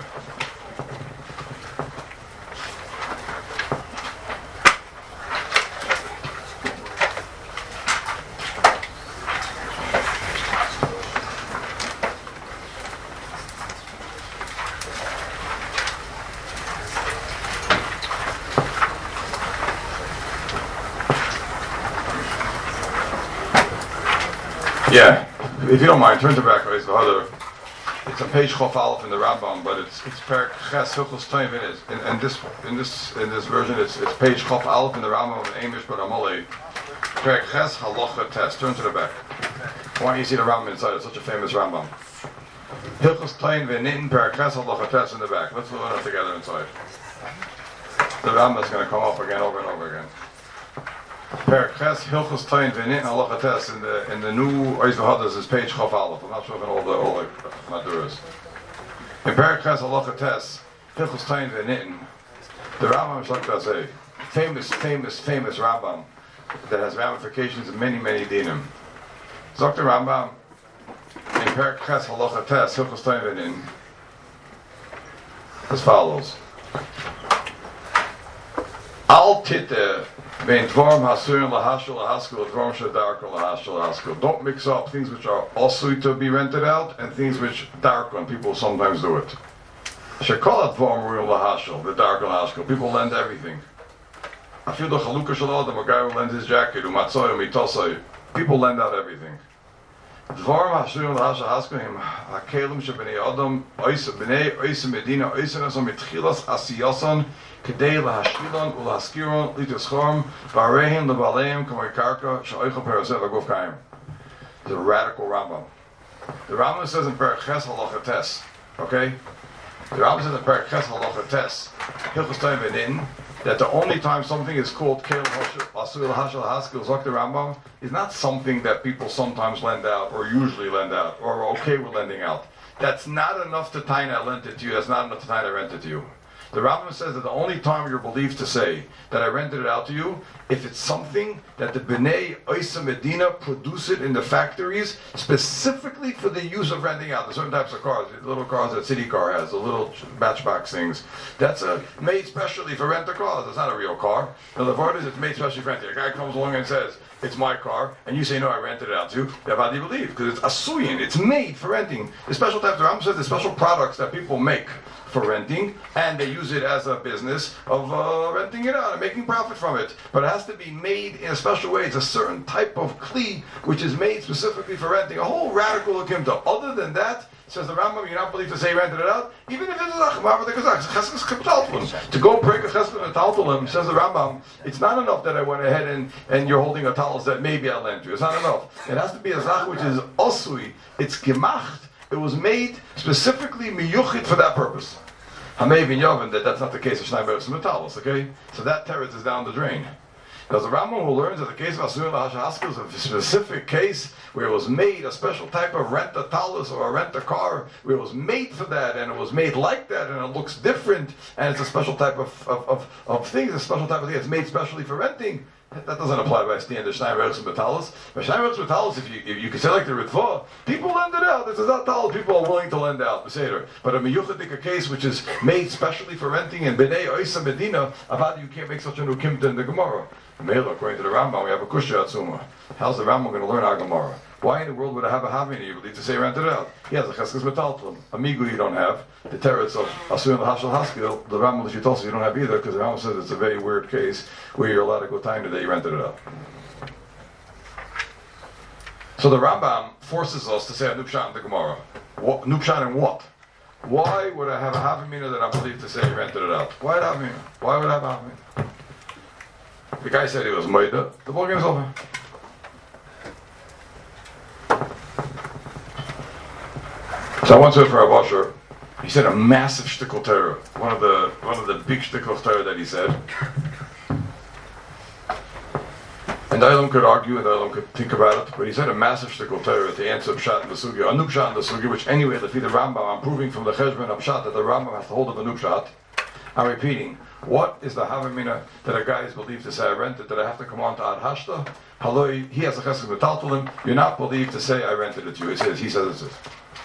Yeah, if you don't mind, turn to back. It's on page Chof Aleph in the Rambam, but it's it's Perek Ches Hilchos Tayin V'Nitin. In, in this in this in this version, it's it's page Chof Aleph in the Rambam in Amish but Amalei. Perek Ches Halacha Tes. Turn to the back. Why don't you see the Rambam inside? It's such a famous Rambam. Hilchos Tayin V'Nitin Perek Ches Halacha Tes in the back. Let's learn it together inside. The Rambam is going to come up again, over and over again. Perek Ches Hilchos Tayin V'Nitin Halacha Tes in the in the new Oiz V'Hadas is page Chof Aleph. I'm not sure if in all the all the Maduras. In Perek Ches Halacha Tes Hilchos Tayin V'Nitin, the Rambam is like a famous, famous, famous Rambam that has ramifications in many, many dinim. Zok the Rambam in Perek Ches Halacha Tes Hilchos Tayin V'Nitin as follows: Al tite vein dvarim hasurim lahashul lahaskel dvarim shedarko lahashul lahaskel. Don't mix up things which are also to be rented out and things which darko, and people sometimes do it. Shekol dvarim ruim lahashul the darko lahaskel. People lend everything. I feel the chalukah shalom. A guy who lends his jacket, umatzoy umitosay. People lend out everything. Dvarim hasurim lahashul lahaskel him hakelim shebnei adam ois bnei ois medina ois nasom mitchilas asiyason. Kedei lahashilon ulahaskiron lituschorm varehin lebaleim kamei karka sha'oichel perasev aguf kaim. It's a radical Rambam. The Rambam says in Perek Ches Halacha Tes, okay? The Rambam says in Perek Ches Halacha Tes, Hilchos Tayin V'Nitin, that the only time something is called Keil Asur Lahashal Haskil Zok the Rambam is not something that people sometimes lend out or usually lend out or are okay with lending out. That's not enough to time I lent it to you. That's not enough to time I rent it to you. The Rambam says that the only time you're believed to say that I rented it out to you, if it's something that the Bnei Oisa Medina produce it in the factories specifically for the use of renting out. There's certain types of cars, the little cars that City Car has, the little matchbox things. That's a, made specially for rent a car. That's not a real car. Now the word is it's made specially for renting. A guy comes along and says, it's my car, and you say, no, I rented it out to you. How do you believe? Because it's asuyin, it's made for renting. The special types, the Rambam says, the special products that people make for renting, and they use it as a business of uh, renting it out and making profit from it. But it has to be made in a special way. It's a certain type of kli which is made specifically for renting. A whole radical akimta. Other than that, says the Rambam, you're not believed to say he rented it out, even if it's a to go break a chesed and taltalim, says the Rambam, it's not enough that I went ahead and, and you're holding a talis that maybe I lent you. It's not enough. It has to be a zach which is osui. It's gemacht. It was made specifically miyuchid for that purpose. Hamev Yovin, that that's not the case of Shnai Beres Metalis, okay? So that teretz is down the drain. Because the Rambam who learns that the case of Asurim Lahashahaskel is a specific case where it was made, a special type of rent-a-talis or a rent-a-car, where it was made for that, and it was made like that, and it looks different, and it's a special type of, of, of, of thing, a special type of thing that's made specially for renting. That doesn't apply by standard Shnai Beres Metalis. By Shnai Beres Metalis, if you, if you can say like the Ritva, people lend it out. This is not talis. People are willing to lend out. But a miyuchadik case which is made specially for renting in Bnei Oisa Medina, about you can't make such a nukimta in the Gemara. Mela, according to the Rambam, we have a Kushya Atzuma. How's the Rambam going to learn our Gemara? Why in the world would I have a Havini? You believe to say rent it out? He has a Cheskes Metaltlim. Amigu you don't have. The teretz of Asurim Lahashal Haskil, the Rambam that you told us you don't have either, because the Rambam says it's a very weird case where you're allowed to go time today, you rented it out. So the Rambam forces us to say a Nupshan in the Gemara. What, Nupshan in what? Why would I have a Havimina that I believe to say he rented it out? Why Havimina? Why would I have a Havimina? The guy said he was Maida. The ball game is over. So I once heard for Rav Asher, he said a massive shtickle Torah. One of the one of the big shtickle Torah that he said. And the Eilam could argue and the Eilam could think about it, but he said a massive shtickle Torah to answer Pshat and the Sugya, a Nupshat and the Sugya, which anyway, the Rambam, I'm proving from the Cheshbon of Pshat that the Rambam has to hold of a Nupshat. I'm repeating. What is the Havamina that a guy is believed to say I rented? That I have to come on to Ad Hashta? Haloi, he has a chesed metaltalim. You're not believed to say I rented it to you. He says, he says it's it.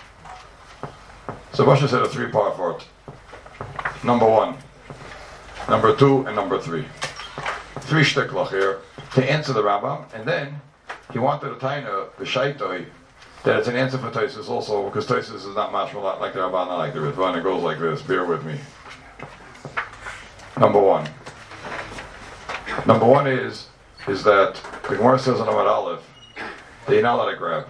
So Moshe said a three-part part. Number one, number two, and number three. Three shtiklach here to answer the Rambam, and then he wanted to taina the shaitoi that it's an answer for Taisus also, because Taisus is not mashma like the Rabban, not like the Ritva, and it goes like this. Bear with me. Number one. Number one is is that the Gemara says in Amar Aleph that you're not allowed to grab.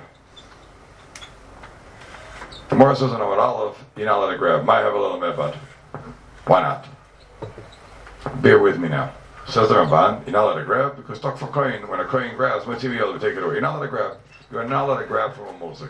The Gemara says in Amar Aleph you're not allowed to grab. Might have a little mebad. Why not? Bear with me now. Says the Ramban, you're not allowed to grab because talk for kohen. When a kohen grabs, when you're able to take it away. You're not allowed to grab. You are not allowed to grab from a mozik.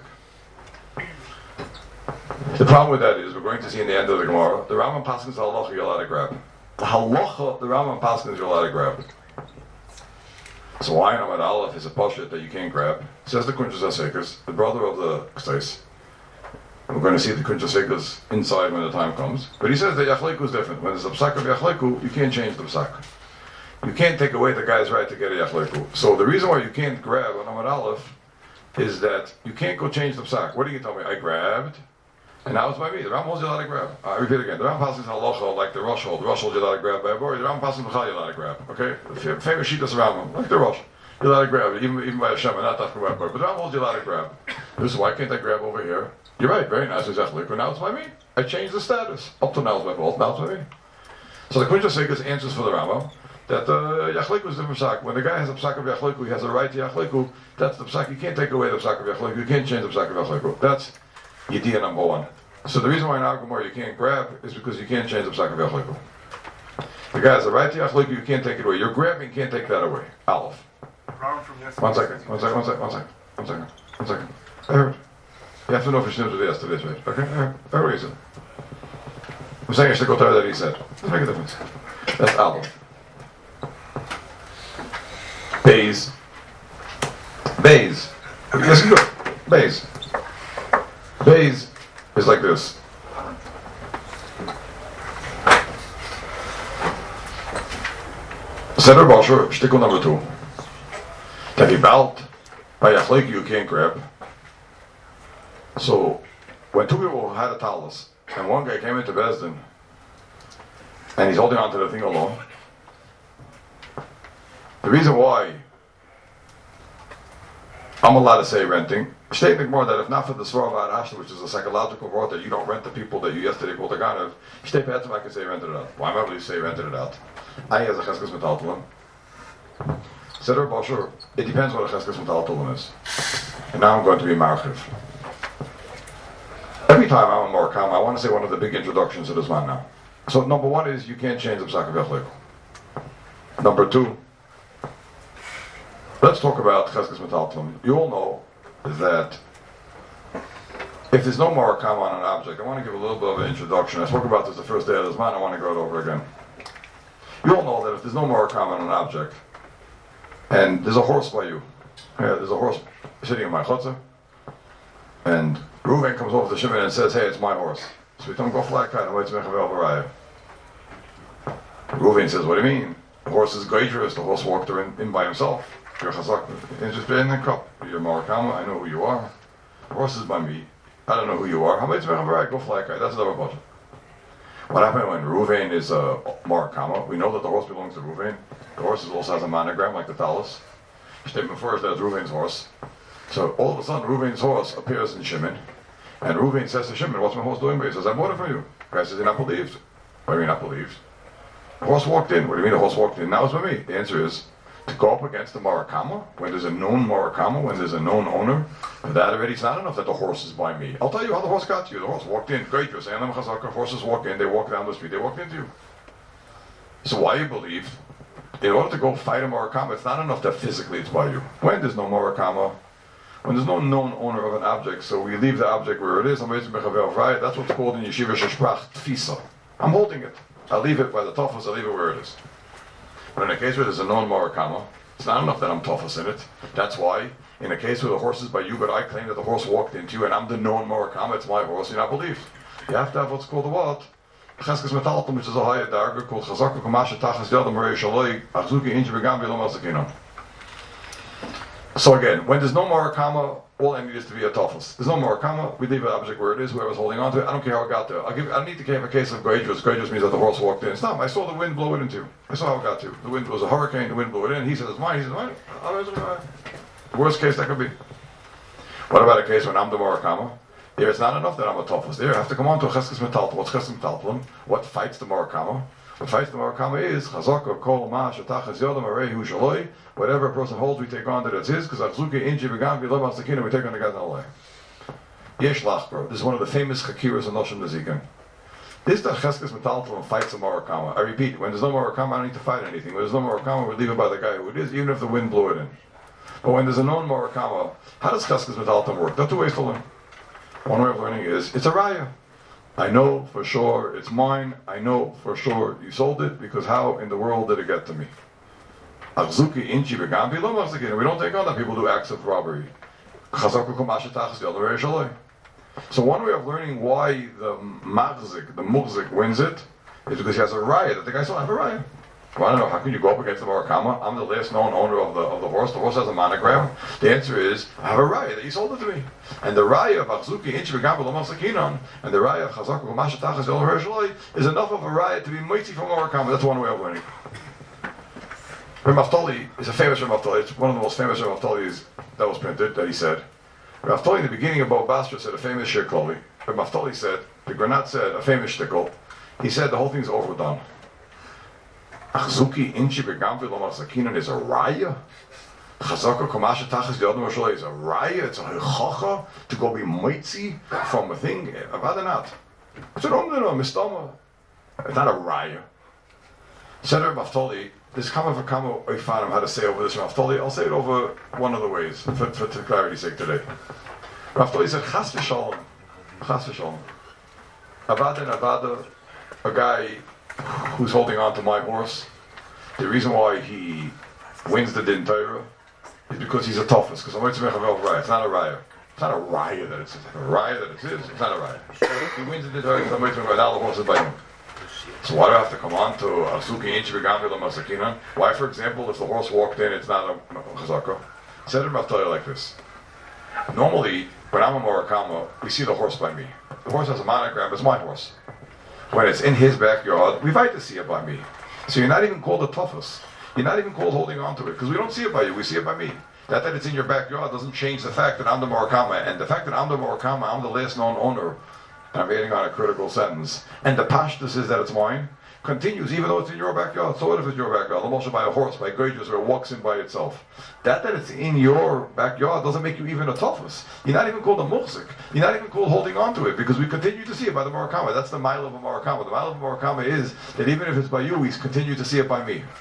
The problem with that is we're going to see in the end of the Gemara the Rambam Paskins halacha you're allowed to grab. The halacha, the Rambam Paskins you're allowed to grab. So why in Amad Aleph is a pashut that you can't grab? Says the Kuntres Asekas, the brother of the Ksais. We're going to see the Kuntres Asekas inside when the time comes. But he says that Yachleiku is different. When there's a psak of Yachleiku, you can't change the psak. You can't take away the guy's right to get a Yachleiku. So the reason why you can't grab on Amad Aleph is that you can't go change the psak. What do you tell me? I grabbed, and now it's by me. The Ram holds you allowed to grab. I repeat again. The Ram passes halacha like the Rosh hold. The Rosh holds you allowed to grab by a bori. The Ram passes b'chal you allowed to grab. Okay? The famous sheet is Rambam, like the Rosh. You're allowed to grab it, even, even by a Shem, and not talking about bori. But the Ram holds you allowed to grab. This is why can't I grab over here? You're right, very nice. Exactly. But now it's by me. I changed the status. Up to now it's by both. Now it's by me. So the Kuntres Asekas answers for the Rambam that uh, Yachleiku is the psak. When the guy has a psak of Yachleiku, he has a right to Yachleiku. That's the psak. You can't take away the psak of Yachleiku. You can't change the psak of Yachleiku. That's Yediyah number one. So the reason why in Agamor you can't grab is because you can't change the psak of Yachleiku. The guy has a right to Yachleiku. You can't take it away. You're grabbing, you can't take that away. Aleph. One second. One second. One second. One second. One second. One second. I heard. You have to know if you're to yesterday's right. Okay. I heard. I heard what he said. I'm saying I should go tell that he said. Doesn't make a difference. That's Aleph. Bays. Bays. Yes, good. Bays. Bays is like this. Seder Basher, shtickle number two. That he belt by Yachleiku you can't grab. So, when two people had a talus, and one guy came into Bezdin, and he's holding on to the thing alone, the reason why I'm allowed to say renting, stating more that if not for the Svar of Ad Hashta, which is a psychological word that you don't rent the people that you yesterday called a Ganav, Shtei Petzim I can say rented it out. Why am I able to say rented it out? I has a Cheskes Metaltalim. Seder Basher, it depends what a Cheskes Metaltalim is. And now I'm going to be Marchiv. Every time I'm a Morakam, I want to say one of the big introductions to this man now. So number one is you can't change the Psak of Yachleiku. Number two, let's talk about Cheskes Metaltalim. You all know that if there's no Morakam on an object, I want to give a little bit of an introduction. I spoke about this the first day of this man, I want to go it over again. You all know that if there's no Morakam on an object, and there's a horse by you, yeah, there's a horse sitting in my chutzah, and Reuven comes over to Shimon and says, hey, it's my horse. So we tell him, go fly kite, and wait to Mechavel Baraya. Reuven says, what do you mean? The horse is dangerous, the horse walked in, in by himself. You're chazak, and just in the cup. You're Morakama, I know who you are. The horse is by me. I don't know who you are. How about Mechavel Baraya? Go fly kite. That's another budget. What happened when Reuven is a uh, Morakama? We know that the horse belongs to Reuven. The horse also has a monogram like the talus. Statement first, that's Reuven's horse. So all of a sudden, Reuven's horse appears in Shimon, and Reuven says to Shimon, "What's my horse doing?" He says, "I bought it from you." The guy says, "You're not believed." What do you mean not believed? The horse walked in. What do you mean the horse walked in? Now it's by me. The answer is to go up against the Morakama when there's a known Morakama, when there's a known owner. For that already, it's not enough that the horse is by me. I'll tell you how the horse got to you. The horse walked in. Great, you're saying I'm Chazaka. Horses walk in. They walk down the street. They walked into you. So why you believe? In order to go fight a Morakama, it's not enough that physically it's by you. When there's no Morakama, when there's no known owner of an object, so we leave the object where it is, that's what's called in Yeshiva Shesprach Tfisa. I'm holding it. I leave it by the Tofas, I leave it where it is. But in a case where there's a known Morakama, it's not enough that I'm Tofas in it. That's why, in a case where the horse is by you, but I claim that the horse walked into you, and I'm the known Morakama, it's my horse, you're not believed. You have to have what's called a what? Cheskes Metalton, which is a higher darga called Chazaka Kamasha Tachas Yodam Harei Shaloi Achzuki Inchi Begambi Lo Masakinam. So again, when there's no Murakama, all I need is to be a toughest. There's no Murakama, we leave an object where it is, whoever's holding on to it. I don't care how it got there. I'll give, I don't need to give a case of Grejus. Grejus means that the horse walked in. It's not. I saw the wind blow it into. I saw how it got to. The wind was a hurricane, the wind blew it in. He said it's mine. He said, mine. The worst case that could be. What about a case when I'm the Murakama? There it's not enough that I'm a toughest. There I have to come on to a Cheskes Metalton. What's Cheskes Metalton? What fights the Murakama? What fights the Murakama is Chazaka Kol Ma Shatachas Yodam Arehu Shaloi. Whatever a person holds, we take on that it's his. Because Achzuki Inchi Begambi Lo Masakina, we take on the guy's Nalei. Yesh Lachbro. This is one of the famous Chakiras of Noshim Nezikin. This is the Cheskes Metalton fights the Murakama. I repeat, when there's no Murakama, I don't need to fight anything. When there's no Murakama, we leave it by the guy who it is, even if the wind blew it in. But when there's a known Murakama, how does Cheskes Metalton work? That's two ways to learn. One way of learning is, it's a raya. I know for sure it's mine. I know for sure you sold it, because how in the world did it get to me? Achzuki Inchi Begambi Lo Masakin. We don't take on that people do acts of robbery. So one way of learning why the Machzik, the Mughzik wins it, is because he has a raya that the guy still have a raya. Well, I don't know, how can you go up against the Murakama? I'm the last known owner of the of the horse. The horse has a monogram. The answer is, I have a raya that you sold it to me. And the raya of Achzuki Inchi Begambi Lo Masakinon, and the raya of Chazaka Kumasha Tachas Yodam Harei Shaloi is enough of a raya to be mighty from Murakama. That's one way of learning. Rav Naftali is a famous Rav Naftali. It's one of the most famous Rav Naftalis that was printed, that he said. Rav Naftali, in the beginning of Bo Basra, said a famous Shir Klovi. Rav Naftali said, the Granat said, a famous shtickle. He said the whole thing's overdone. Achzuki Inchi Begambi Lo Masakinon is a raya. Chazaka Kamasha Tachas Yodam Harei Shaloi is a raya. It's a hechacha to go be mitzi from a thing. Rather not. It's an omnino, mistama. It's not a raya. Said Rav Naftali, there's kama v'kama oifanim how to say over this Rav Naftali. I'll say it over one of the ways, for, for, for clarity's sake today. Rav Naftali said, Chas v'shalom, Chas v'shalom. Avada and Avada, a guy who's holding on to my horse, the reason why he wins the Din Torah is because he's a toughest, because I'm going to make a raya. It's not a raya. It's not a raya that it's a raya that it's his. It's not a raya. He wins the Din Torah because I'm going to make a raya. Now the horse is by him. So why do I have to come on to Achzuki Inchi Begambi Lo Masakinon? Why, for example, if the horse walked in, it's not a chazaka? Said it Rav Naftali like this. Normally, when I'm a Murakama, we see the horse by me. The horse has a monogram, it's my horse. When it's in his backyard, we fight to see it by me. So you're not even called a toughest. You're not even called holding on to it, because we don't see it by you, we see it by me. That that it's in your backyard doesn't change the fact that I'm the Murakama, and the fact that I'm the Murakama, I'm the last known owner. I'm adding on a critical sentence. And the pashtus is that it's mine, continues even though it's in your backyard. So what if it's your backyard? L'moshe by a horse, by Grejus, or it walks in by itself. That that it's in your backyard doesn't make you even a toughest. You're not even called a muhzik. You're not even called holding on to it, because we continue to see it by the Murakama. That's the mile of a Murakama. The mile of a Murakama is that even if it's by you, we continue to see it by me.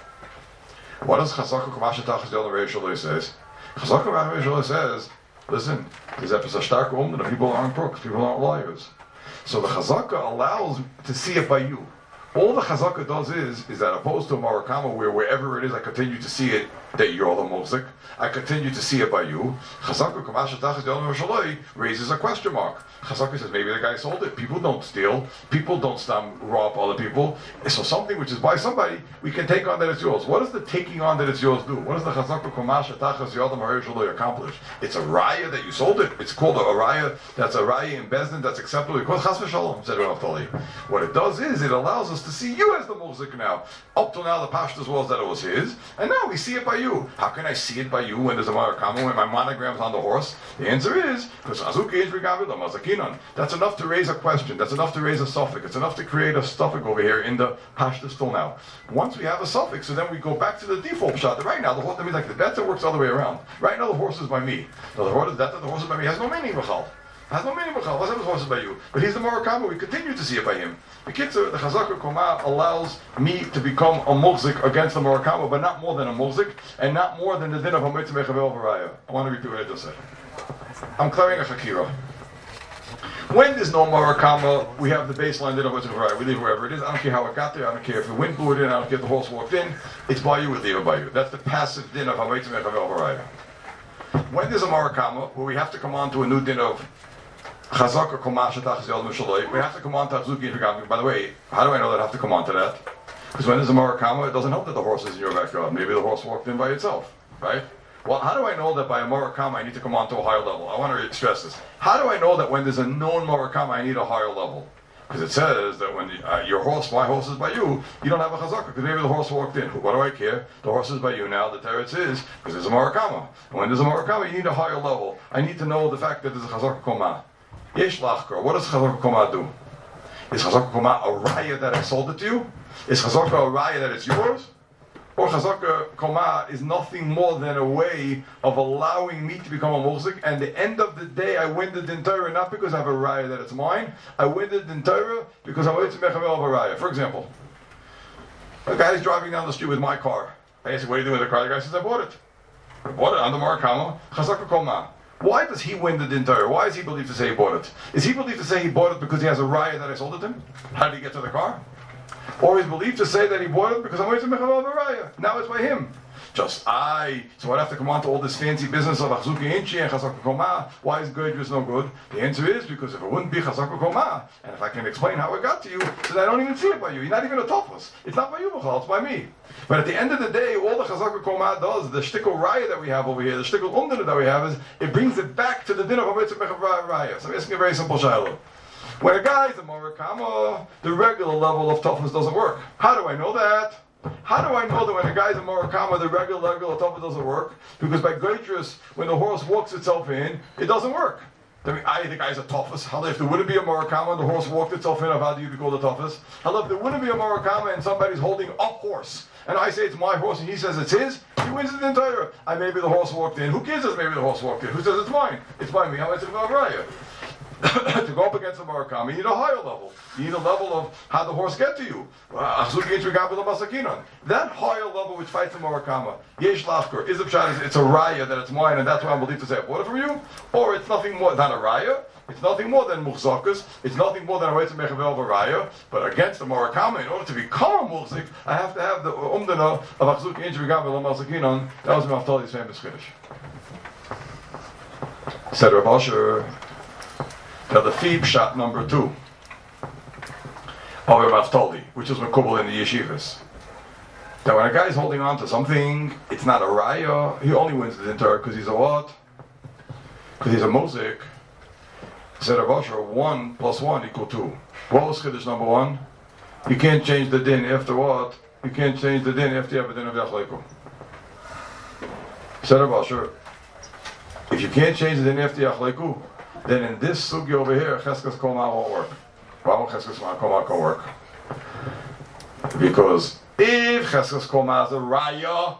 What does Chazaka Kamasha Tachas Yodam Harei Shaloi says? Chazaka Harei Shaloi says, listen, there's a stark woman that people aren't crooks, people aren't liars. So the Chazaka allows to see it by you. All the Chazaka does is, is that opposed to a Murakama, where wherever it is, I continue to see it, that you're the Muzik. I continue to see it by you. Chazaka Kamasha Tachas Yodam Harei Shaloi raises a question mark. Chazaka says, maybe the guy sold it. People don't steal. People don't stop, rob other people. So something which is by somebody, we can take on that it's yours. What does the taking on that it's yours do? What does the Chazaka Kamasha Tachas Yodam Harei Shaloi accomplish? It's a raya that you sold it. It's called a, a raya that's a raya in Bezdin that's acceptable. Because Chas v'shalom, said Rav Naftali. What it does is, it allows us to see you as the Muzik now. Up till now, the pashtus was that it was his, and now we see it by you. How can I see it by you when there's a Murakama, when my monogram's on the horse? The answer is, because Achzuki Inchi Begambi Lo Masakinon. That's enough to raise a question. That's enough to raise a suffix. It's enough to create a suffix over here in the pashtus till now. Once we have a suffix, so then we go back to the default shot. Right now, the horse, that means like that's it works the other way around. Right now, the horse is by me. Now, the horse, that the horse is by me has no meaning, Michal. Has no meaning, Michal. What's the horse is by you? But he's the Murakama. We continue to see it by him. The Kitzur, the Chazaka Koma allows me to become a Muzik against the Murakama, but not more than a Muzik, and not more than the din of a Mitzvah Mechavel Varaya. I want to repeat what I just said. I'm clearing a Chakira. When there's no Murakama, we have the baseline din of Mitzvah Varaya. We leave it wherever it is. I don't care how it got there. I don't care if the wind blew it in. I don't care if the horse walked in. It's by you. We leave it by you. That's the passive din of a Mitzvah Mechavel Varaya. When there's a Murakama, where we have to come on to a new din of Chazaka Komasha Tachzil Mishaloi. We have to come on to Achzuki Inchigam. By the way, how do I know that I have to come on to that? Because when there's a Murakama, it doesn't help that the horse is in your backyard. Maybe the horse walked in by itself, right? Well, how do I know that by a Murakama I need to come on to a higher level? I want to stress this. How do I know that when there's a known Murakama I need a higher level? Because it says that when uh, your horse, my horse is by you, you don't have a chazaka, because maybe the horse walked in. What do I care? The horse is by you now, the teretz is, because there's a Murakama. And when there's a Murakama, you need a higher level. I need to know the fact that there's a chazaka koma. Yesh lachkar. What does chazaka koma do? Is chazaka koma a raya that I sold it to you? Is chazaka a raya that it's yours? Or chazaka koma is nothing more than a way of allowing me to become a muhzik, and the end of the day I win the din Torah not because I have a raya that it's mine, I win the din Torah because I'm waiting to mechavel of a raya. For example, a guy is driving down the street with my car. I ask him, what are you doing with the car? The guy says, I bought it. I bought it on the Murakama, chazaka koma. Why does he win the din Torah? Why is he believed to say he bought it? Is he believed to say he bought it because he has a raya that I sold it to him? How did he get to the car? Or he's believed to say that he bought it because I'm waiting to mechavel raya. Now it's by him. Just I. So I'd have to come on to all this fancy business of achzuki inchi and chazaka koma. Why is Goydrus no good? The answer is because if it wouldn't be chazaka koma, and if I can explain how it got to you, then I don't even see it by you. You're not even a topos. It's not by you, Michal, it's by me. But at the end of the day, all the chazaka koma does, the shtickle raya that we have over here, the shtickle umdana that we have, is it brings it back to the din of a waiting to mechavel raya. So I'm asking a very simple shayla. When a guy's a Murakama, the regular level of toughness doesn't work. How do I know that? How do I know that when a guy's a Murakama, the regular level of toughness doesn't work? Because by Goydrus, when the horse walks itself in, it doesn't work. I mean, I, the guy's a toughest. How if there wouldn't be a Murakama and the horse walked itself in, how do you call the toughest? How if there wouldn't be a Murakama and somebody's holding a horse, and I say it's my horse and he says it's his, he wins the entire. I maybe the horse walked in. Who cares if maybe the horse walked in? Who says it's mine? It's by me. How much is it? To go up against the Murakama, you need a higher level. You need a level of how the horse get to you. That higher level which fights the Murakama, Yesh Lafker, is a pshat, it's a raya that it's mine, and that's why I'm believed to say I bought it from you. Or it's nothing more than a raya. It's nothing more than muhzakas. It's nothing more than a way to make a veil of a raya. But against the Murakama, in order to become a muhzik, I have to have the umdana of achzuki inch v'gam v'lo masakinon. That was Naftali's famous finish. Said Rav Asher. Now the Fib shot number two of Rav Naftali, which is Mekubal in the yeshivas. That when a guy is holding on to something, it's not a raya. He only wins the din Torah because he's a what? Because he's a mozik. Said Rav Asher, one plus one equal two. What was Chiddush number one? You can't change the din after what? You can't change the din after you have a din of Yachleiku. Said Rav Asher, if you can't change the din after Yachleiku, then in this sugi over here, Cheskas Koma won't work. Why won't Cheskas Koma can work? Because if Cheskas Koma is a raya,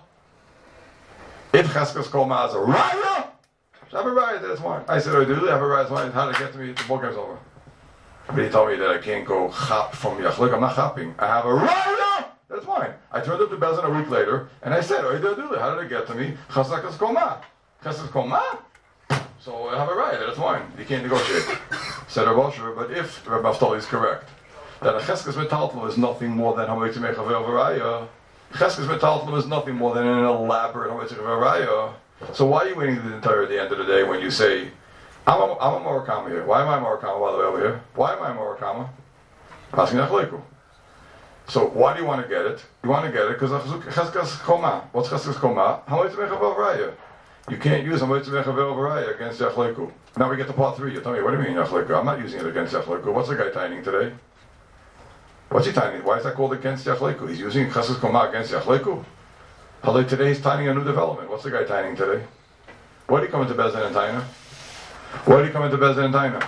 if Cheskas Koma is a raya, I have a raya that's mine. I said, oh, do you really have a raya that's mine? How did it get to me? The ball game's over. But he told me that I can't go chap from Yachlik. I'm not chapping. I have a raya that's mine. I turned up to Bezin a week later, and I said, oh, do you how did it get to me? Cheskas Koma. Cheskas Koma? So I have a right, that's mine. You can't negotiate. Said Rav Asher, but if Rav Naftali is correct, that a cheskes metaltal is nothing more than how to make a veil of a raya. Cheskes metaltal is nothing more than an elaborate how to make a raya. So why are you waiting the entire at the end of the day when you say, I'm a, I'm a Murakama here. Why am I a Murakama by the way over here? Why am I a Murakama? Asking Achleiku. So why do you want to get it? You want to get it because cheskes koma. What's cheskes koma? How to make a veil of raya? You can't use Hamoitz Mechavel Varaya against Yachleiku. Now we get to part three. You tell me, what do you mean Yachleiku? I'm not using it against Yachleiku. What's the guy tining today? What's he tining? Why is that called against Yachleiku? He's using Chesed Koma against Yachleiku. Halay today he's tining a new development. What's the guy tining today? Why did he come into Bezdin and Taina? Why did he come into Bezdin and Taina?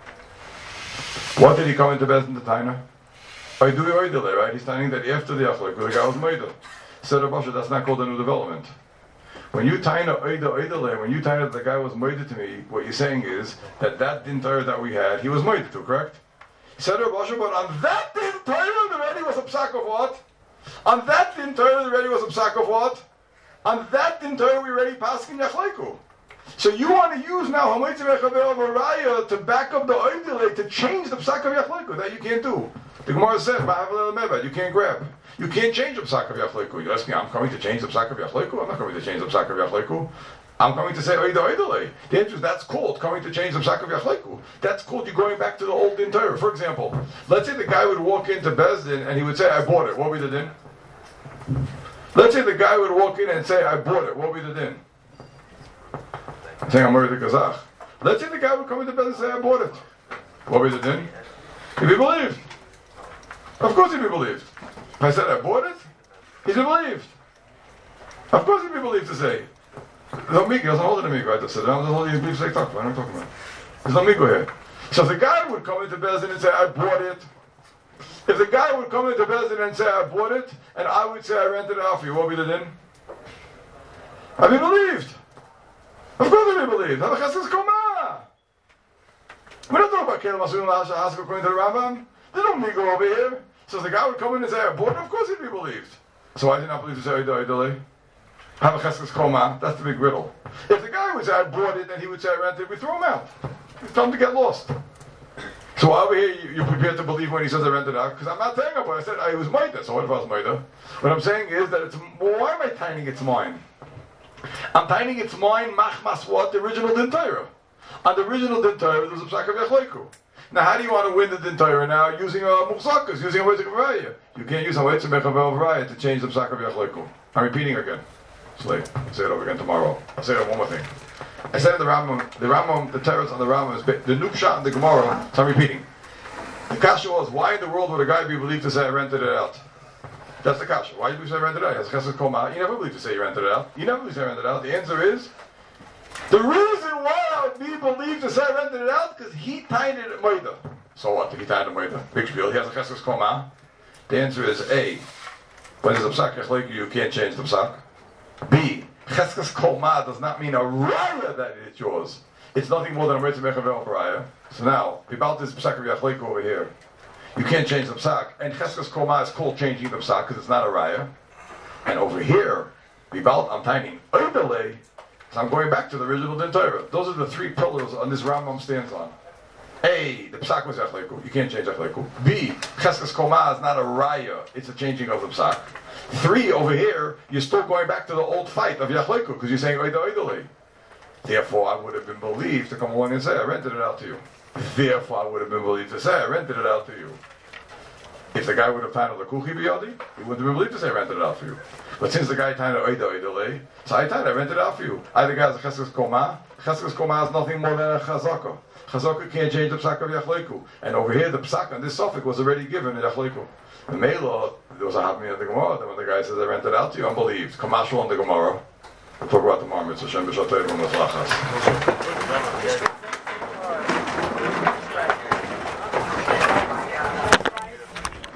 What did he come into Bezdin and Taina? I do Oidele, right? He's tining that after the Yachleiku, the guy was Moidel. Said Rav Asher, that's not called a new development. When you tie a oida oidale, when you tie that the guy was moided to me, what you're saying is that that din Torah that we had, he was moided to, correct? He said Rav Asher, but on that din Torah already was a psak of what? On that din Torah already was a psak of what? On that din Torah we already paskin yachleiku. So you want to use now hamoitz mechavel varaya to back up the oidale to change the psak of yachleiku. That you can't do. The Gemara said, you can't grab. You can't change the psak of Yachleiku. You ask me, I'm coming to change the psak of Yachleiku? I'm not coming to change the psak of Yachleiku. I'm going to say Oida Oidale. The answer is that's called coming to change the Psak of Yachleiku. That's called you going back to the old Din Torah. For example, let's say the guy would walk into Bezdin and he would say, I bought it. What would be the din? Let's say the guy would walk in and say, I bought it. What would be the din? Saying I'm married to Kazakh. Let's say the guy would come into Bezdin and say, I bought it. What would be the din? He'd be believed. Of course he'd be believed. If I said I bought it, he'd be believed. Of course he'd be believed to say. There's no migo, he doesn't hold it in a migo. I just said, there's no migo say talk. What am I talking about? There's no migo here. So if the guy would come into Bezdin and say, I bought it, if the guy would come into Bezdin and say, I bought it, and I would say, I rented it out for you, what would be the din? I'd be believed. Of course I'd be believed. We're not talking about Kelim Asurim Lahasha according to the Rambam. There's no migo over here. So if the guy would come in and say, I bought it, of course he'd be believed. So I did not believe to say, Oida Oidale. Have a cheskes koma, that's the big riddle. If the guy would say I bought it and he would say I rented it, we throw him out. We tell him to get lost. So over here, you, you're prepared to believe when he says I rented it out, because I'm not saying it, but I said I was Maida, so what if I was Maida? What I'm saying is that it's, well, why am I tining it's mine? I'm tining it's mine, machmas what? The original Din Torah. On the original Din Torah, there's a Psak of Yachleiku. Now, how do you want to win the Din Torah now? Using a Muxakas, using a Weitzik of Raya. You can't use a Weitzik of Raya to change the Psak of Yachleiku. I'm repeating again. It's late. I'll say it over again tomorrow. I'll say it one more thing. I said in the Rambam, the Rambam, the terrors on the Rambam is the new shot in the Gemara. So I'm repeating. The kasha was, why in the world would a guy be believed to say I rented it out? That's the kasha. Why do you say I rented it out? Has chesed koma? You never believe to say you rented it out. You never believe to say I rented it out. The answer is, the reason why I would be believed to say I rented it out because he tied it at Moida. So what? If he tied it at Moida, big spiel. He has a chesed koma. The answer is A. When there's a psak yachleiku, you can't change the psak. B. Cheskes koma does not mean a raya that it's yours. It's nothing more than a mitzvah mechavel raya. So now, about this psak of yachleiku over here, you can't change the psak, and cheskes koma is called changing the psak because it's not a raya. And over here, about I'm tiny oidale, so I'm going back to the original Din Torah. Those are the three pillars on this Rambam stands on. A. The psak was yachleiku. You can't change yachleiku. B. Cheskes koma is not a raya. It's a changing of the psak. Three, over here, you're still going back to the old fight of Yachleiku, because you're saying Oida Oidale. Therefore, I would have been believed to come along and say, I rented it out to you. Therefore, I would have been believed to say, I rented it out to you. If the guy would have titled the Kuchi Biyadi, he wouldn't have been believed to say, I rented it out for you. But since the guy titled Oida Oidale, so I titled, I rented it out for you. I think has a Cheskes Koma. Cheskes Koma is nothing more than a Chazaka. Chazaka can't change the Psak of Yachleiku. And over here, the Psak on this suffix was already given in Yachleiku. The Mela, there was a happening at the Gemara, then when the guy says, I rented it out to you, unbelieved. Kamashal on the Gemara. We'll talk about tomorrow. Mitzvah Shem B'Shatayim U'Metzlachas.